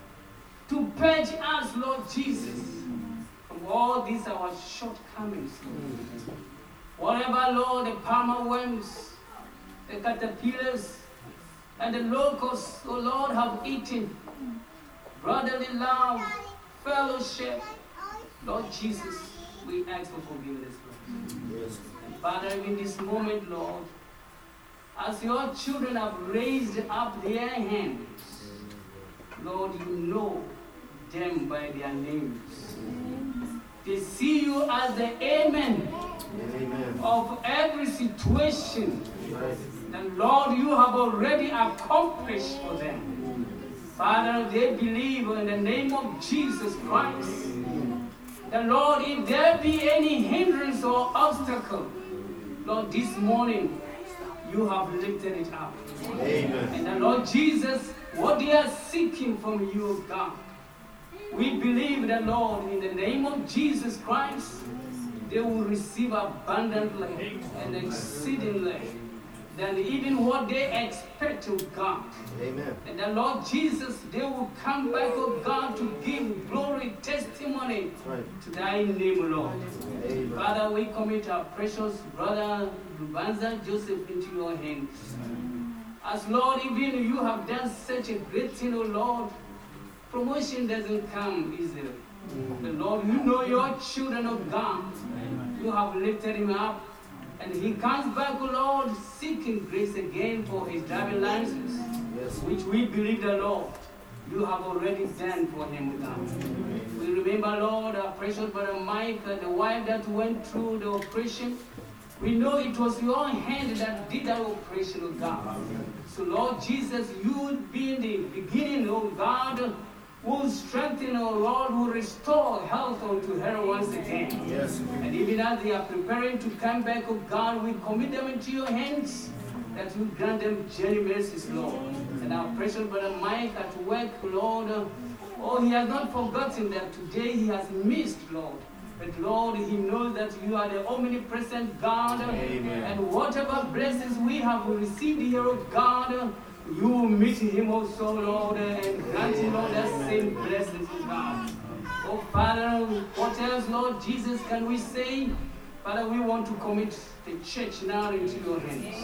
Speaker 5: to purge us, Lord Jesus, from all these our shortcomings, Lord. Whatever, Lord, the palmer worms, the caterpillars, and the locusts, oh Lord, have eaten, brotherly love, fellowship, Lord Jesus, we ask for forgiveness, Lord.
Speaker 2: Yes.
Speaker 5: And Father, in this moment, Lord, as your children have raised up their hands, Lord, you know them by their names. They see you as the amen,
Speaker 2: Amen.
Speaker 5: of every situation.
Speaker 2: Right.
Speaker 5: And Lord, you have already accomplished for them. Father, they believe in the name of Jesus Christ. The Lord, if there be any hindrance or obstacle, Lord, this morning, you have lifted it up.
Speaker 2: Amen.
Speaker 5: And the Lord Jesus, what they are seeking from you, God, we believe that, Lord, in the name of Jesus Christ, they will receive abundantly and exceedingly than even what they expect of God.
Speaker 2: Amen.
Speaker 5: And the Lord Jesus, they will come back, oh God, to give glory, testimony
Speaker 2: Right.
Speaker 5: to thy name, Lord.
Speaker 2: Amen.
Speaker 5: Father, we commit our precious brother Lubanza Joseph into your hands. As Lord, even you have done such a great thing, oh Lord, promotion doesn't come easily. The Lord, you know your children, oh God. You have lifted him up. And he comes back, oh Lord, seeking grace again for his driving license,
Speaker 2: Yes.
Speaker 5: which we believe the Lord, you have already done for him, oh God. We remember, Lord, our precious brother Mike, uh, the wife that went through the operation. We know it was your hand that did that operation, oh God. So, Lord Jesus, you be in the beginning, oh God, will strengthen, oh Lord, will restore health unto her once again.
Speaker 2: Yes.
Speaker 5: And even as they are preparing to come back, oh God, we commit them into your hands, that you grant them journey mercies, Lord. And our precious brother Mike at work, Lord, oh, he has not forgotten that today he has missed, Lord. But Lord, he knows that you are the omnipresent God.
Speaker 2: Amen.
Speaker 5: And whatever blessings we have received here, oh God, you will meet him also, Lord, and grant him, Lord, that same blessings, oh God. Oh, Father, what else, Lord Jesus, can we say? Father, we want to commit the church now into your hands.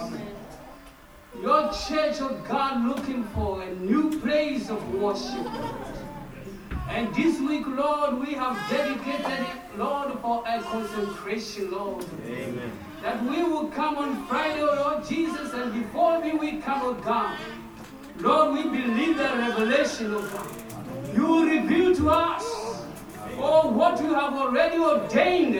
Speaker 5: Your church, oh God, looking for a new place of worship. And this week, Lord, we have dedicated it, Lord, for a consecration, Lord.
Speaker 2: Amen.
Speaker 5: That we will come on Friday, oh Lord Jesus, and before we will come, oh God, Lord, we believe the revelation, oh God. You will reveal to us, oh, what you have already ordained.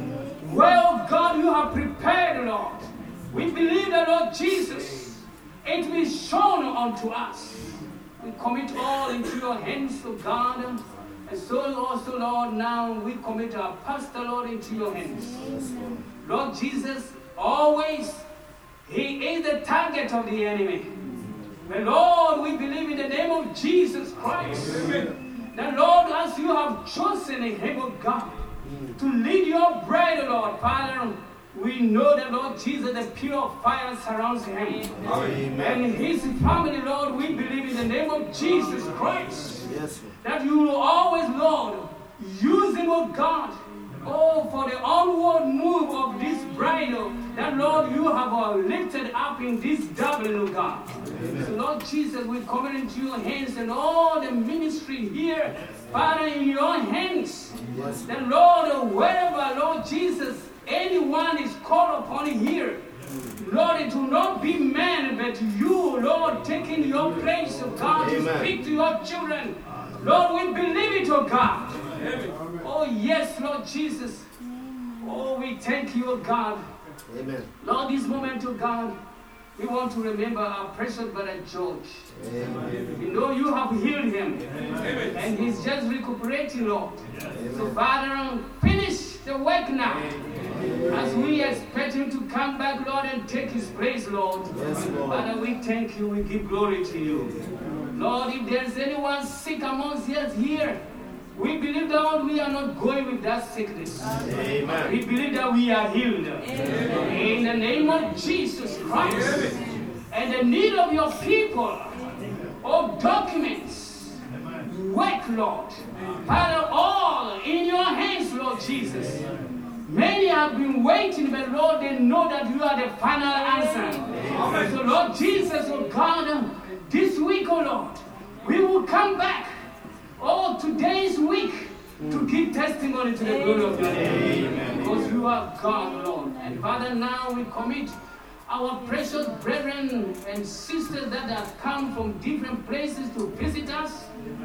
Speaker 5: Well, God, you have prepared, Lord. We believe that, Lord Jesus, it will be shown unto us. We commit all into your hands, O God. And so also, Lord, now we commit our pastor, Lord, into your hands. Lord Jesus, always, he is the target of the enemy. But Lord, we believe in the name of Jesus Christ. That, Lord, as you have chosen him, O God, to lead your bride, Lord, Father, we know that, Lord Jesus, the pure fire surrounds him. Amen. And his family, Lord, we believe in the name of Jesus Christ.
Speaker 2: Yes.
Speaker 5: That you will always, Lord, use him, oh God, oh, for the onward move of this bridal that, Lord, you have uh, lifted up in this Dublin, oh God. Amen. So, Lord Jesus, we commit into your hands and all the ministry here, Father, in your hands. Yes. That, Lord, wherever, Lord Jesus, anyone is called upon here, Lord, it will not be man, but you, Lord, taking your place, oh God, Amen. To speak to your children. Lord, we believe it, oh God. Amen. Oh, yes, Lord Jesus. Oh, we thank you, oh God. Amen. Lord, this moment, oh God, we want to remember our precious brother George. Amen. You know you have healed him. Amen. And he's just recuperating, Lord. Amen. So, Father, finish the work now. Amen. As we expect him to come back, Lord, and take his place, Lord. Yes, Lord. Father, we thank you. We give glory to you. Lord, if there's anyone sick amongst us here, we believe that, Lord, we are not going with that sickness. Amen. We believe that we are healed. Amen. In the name of Jesus Christ. Amen. And the need of your people, of documents, work, Lord. Father, all in your hands, Lord Jesus. Many have been waiting, but Lord, they know that you are the final answer. Amen. So, Lord Jesus, oh God, this week, oh Lord, we will come back. Oh, today's week to give testimony to the glory of your name. Because you are God, Lord. And Father, now we commit our precious brethren and sisters that have come from different places to visit us.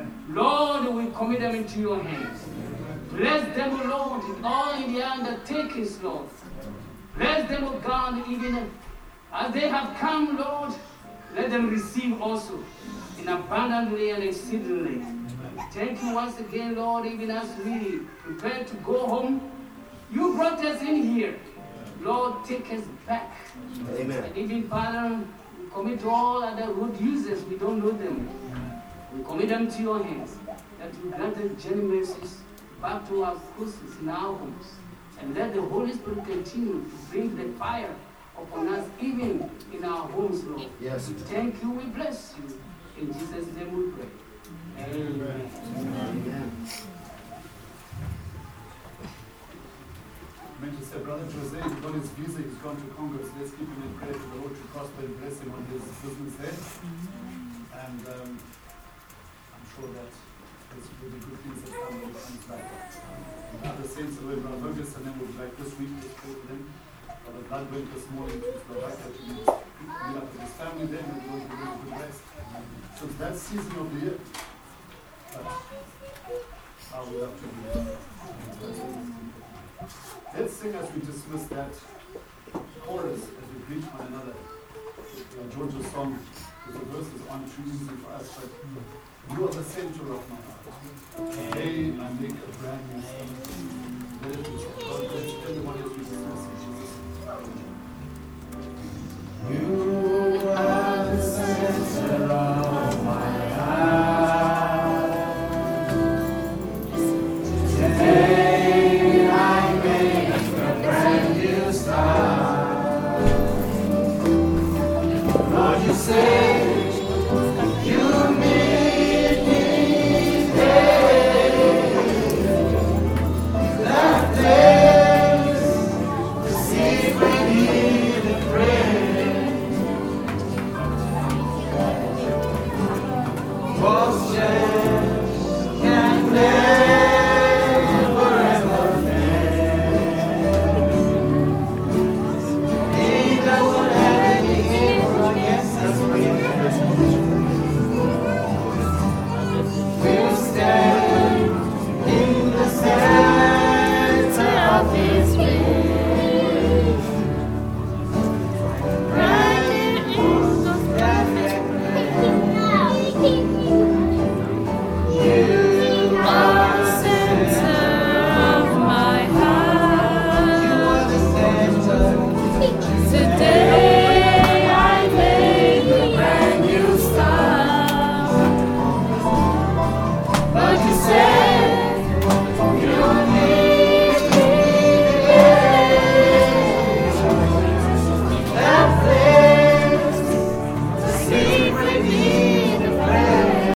Speaker 5: Lord, we commit them into your hands. Bless them, O Lord, in all in their undertakings, Lord. Bless them, O God, even as they have come, Lord. Let them receive also in abundantly and exceedingly. Thank you once again, Lord, even as we prepare to go home. You brought us in here. Lord, take us back. Amen. And even, Father, we commit all other road users. We don't know them. We commit them to your hands. That you grant us journey mercies back to our courses in our homes. And let the Holy Spirit continue to bring the fire upon us, even in our homes, Lord. Yes. Thank you. We bless you. In Jesus' name we pray. Amen. Amen.
Speaker 1: I meant to say, Brother Jose, he's got his visa, he's gone to Congo, so let's keep him in prayer for the Lord to prosper and bless him on his business there. And um, I'm sure that there's really good things that come when he comes back. And other saints are Brother Fergus, and then we'll be back this week to pray for them. Brother Blood went this morning to Slovakia to meet up with his family there, and we'll be really good rest. So it's that season of the year. But I would love to do. Let's sing as we dismiss that chorus as we greet one another. Uh, George's song, the verses aren't too easy for us, but you are the center of my heart. Today I make a brand new song. Let it be. God bless everyone.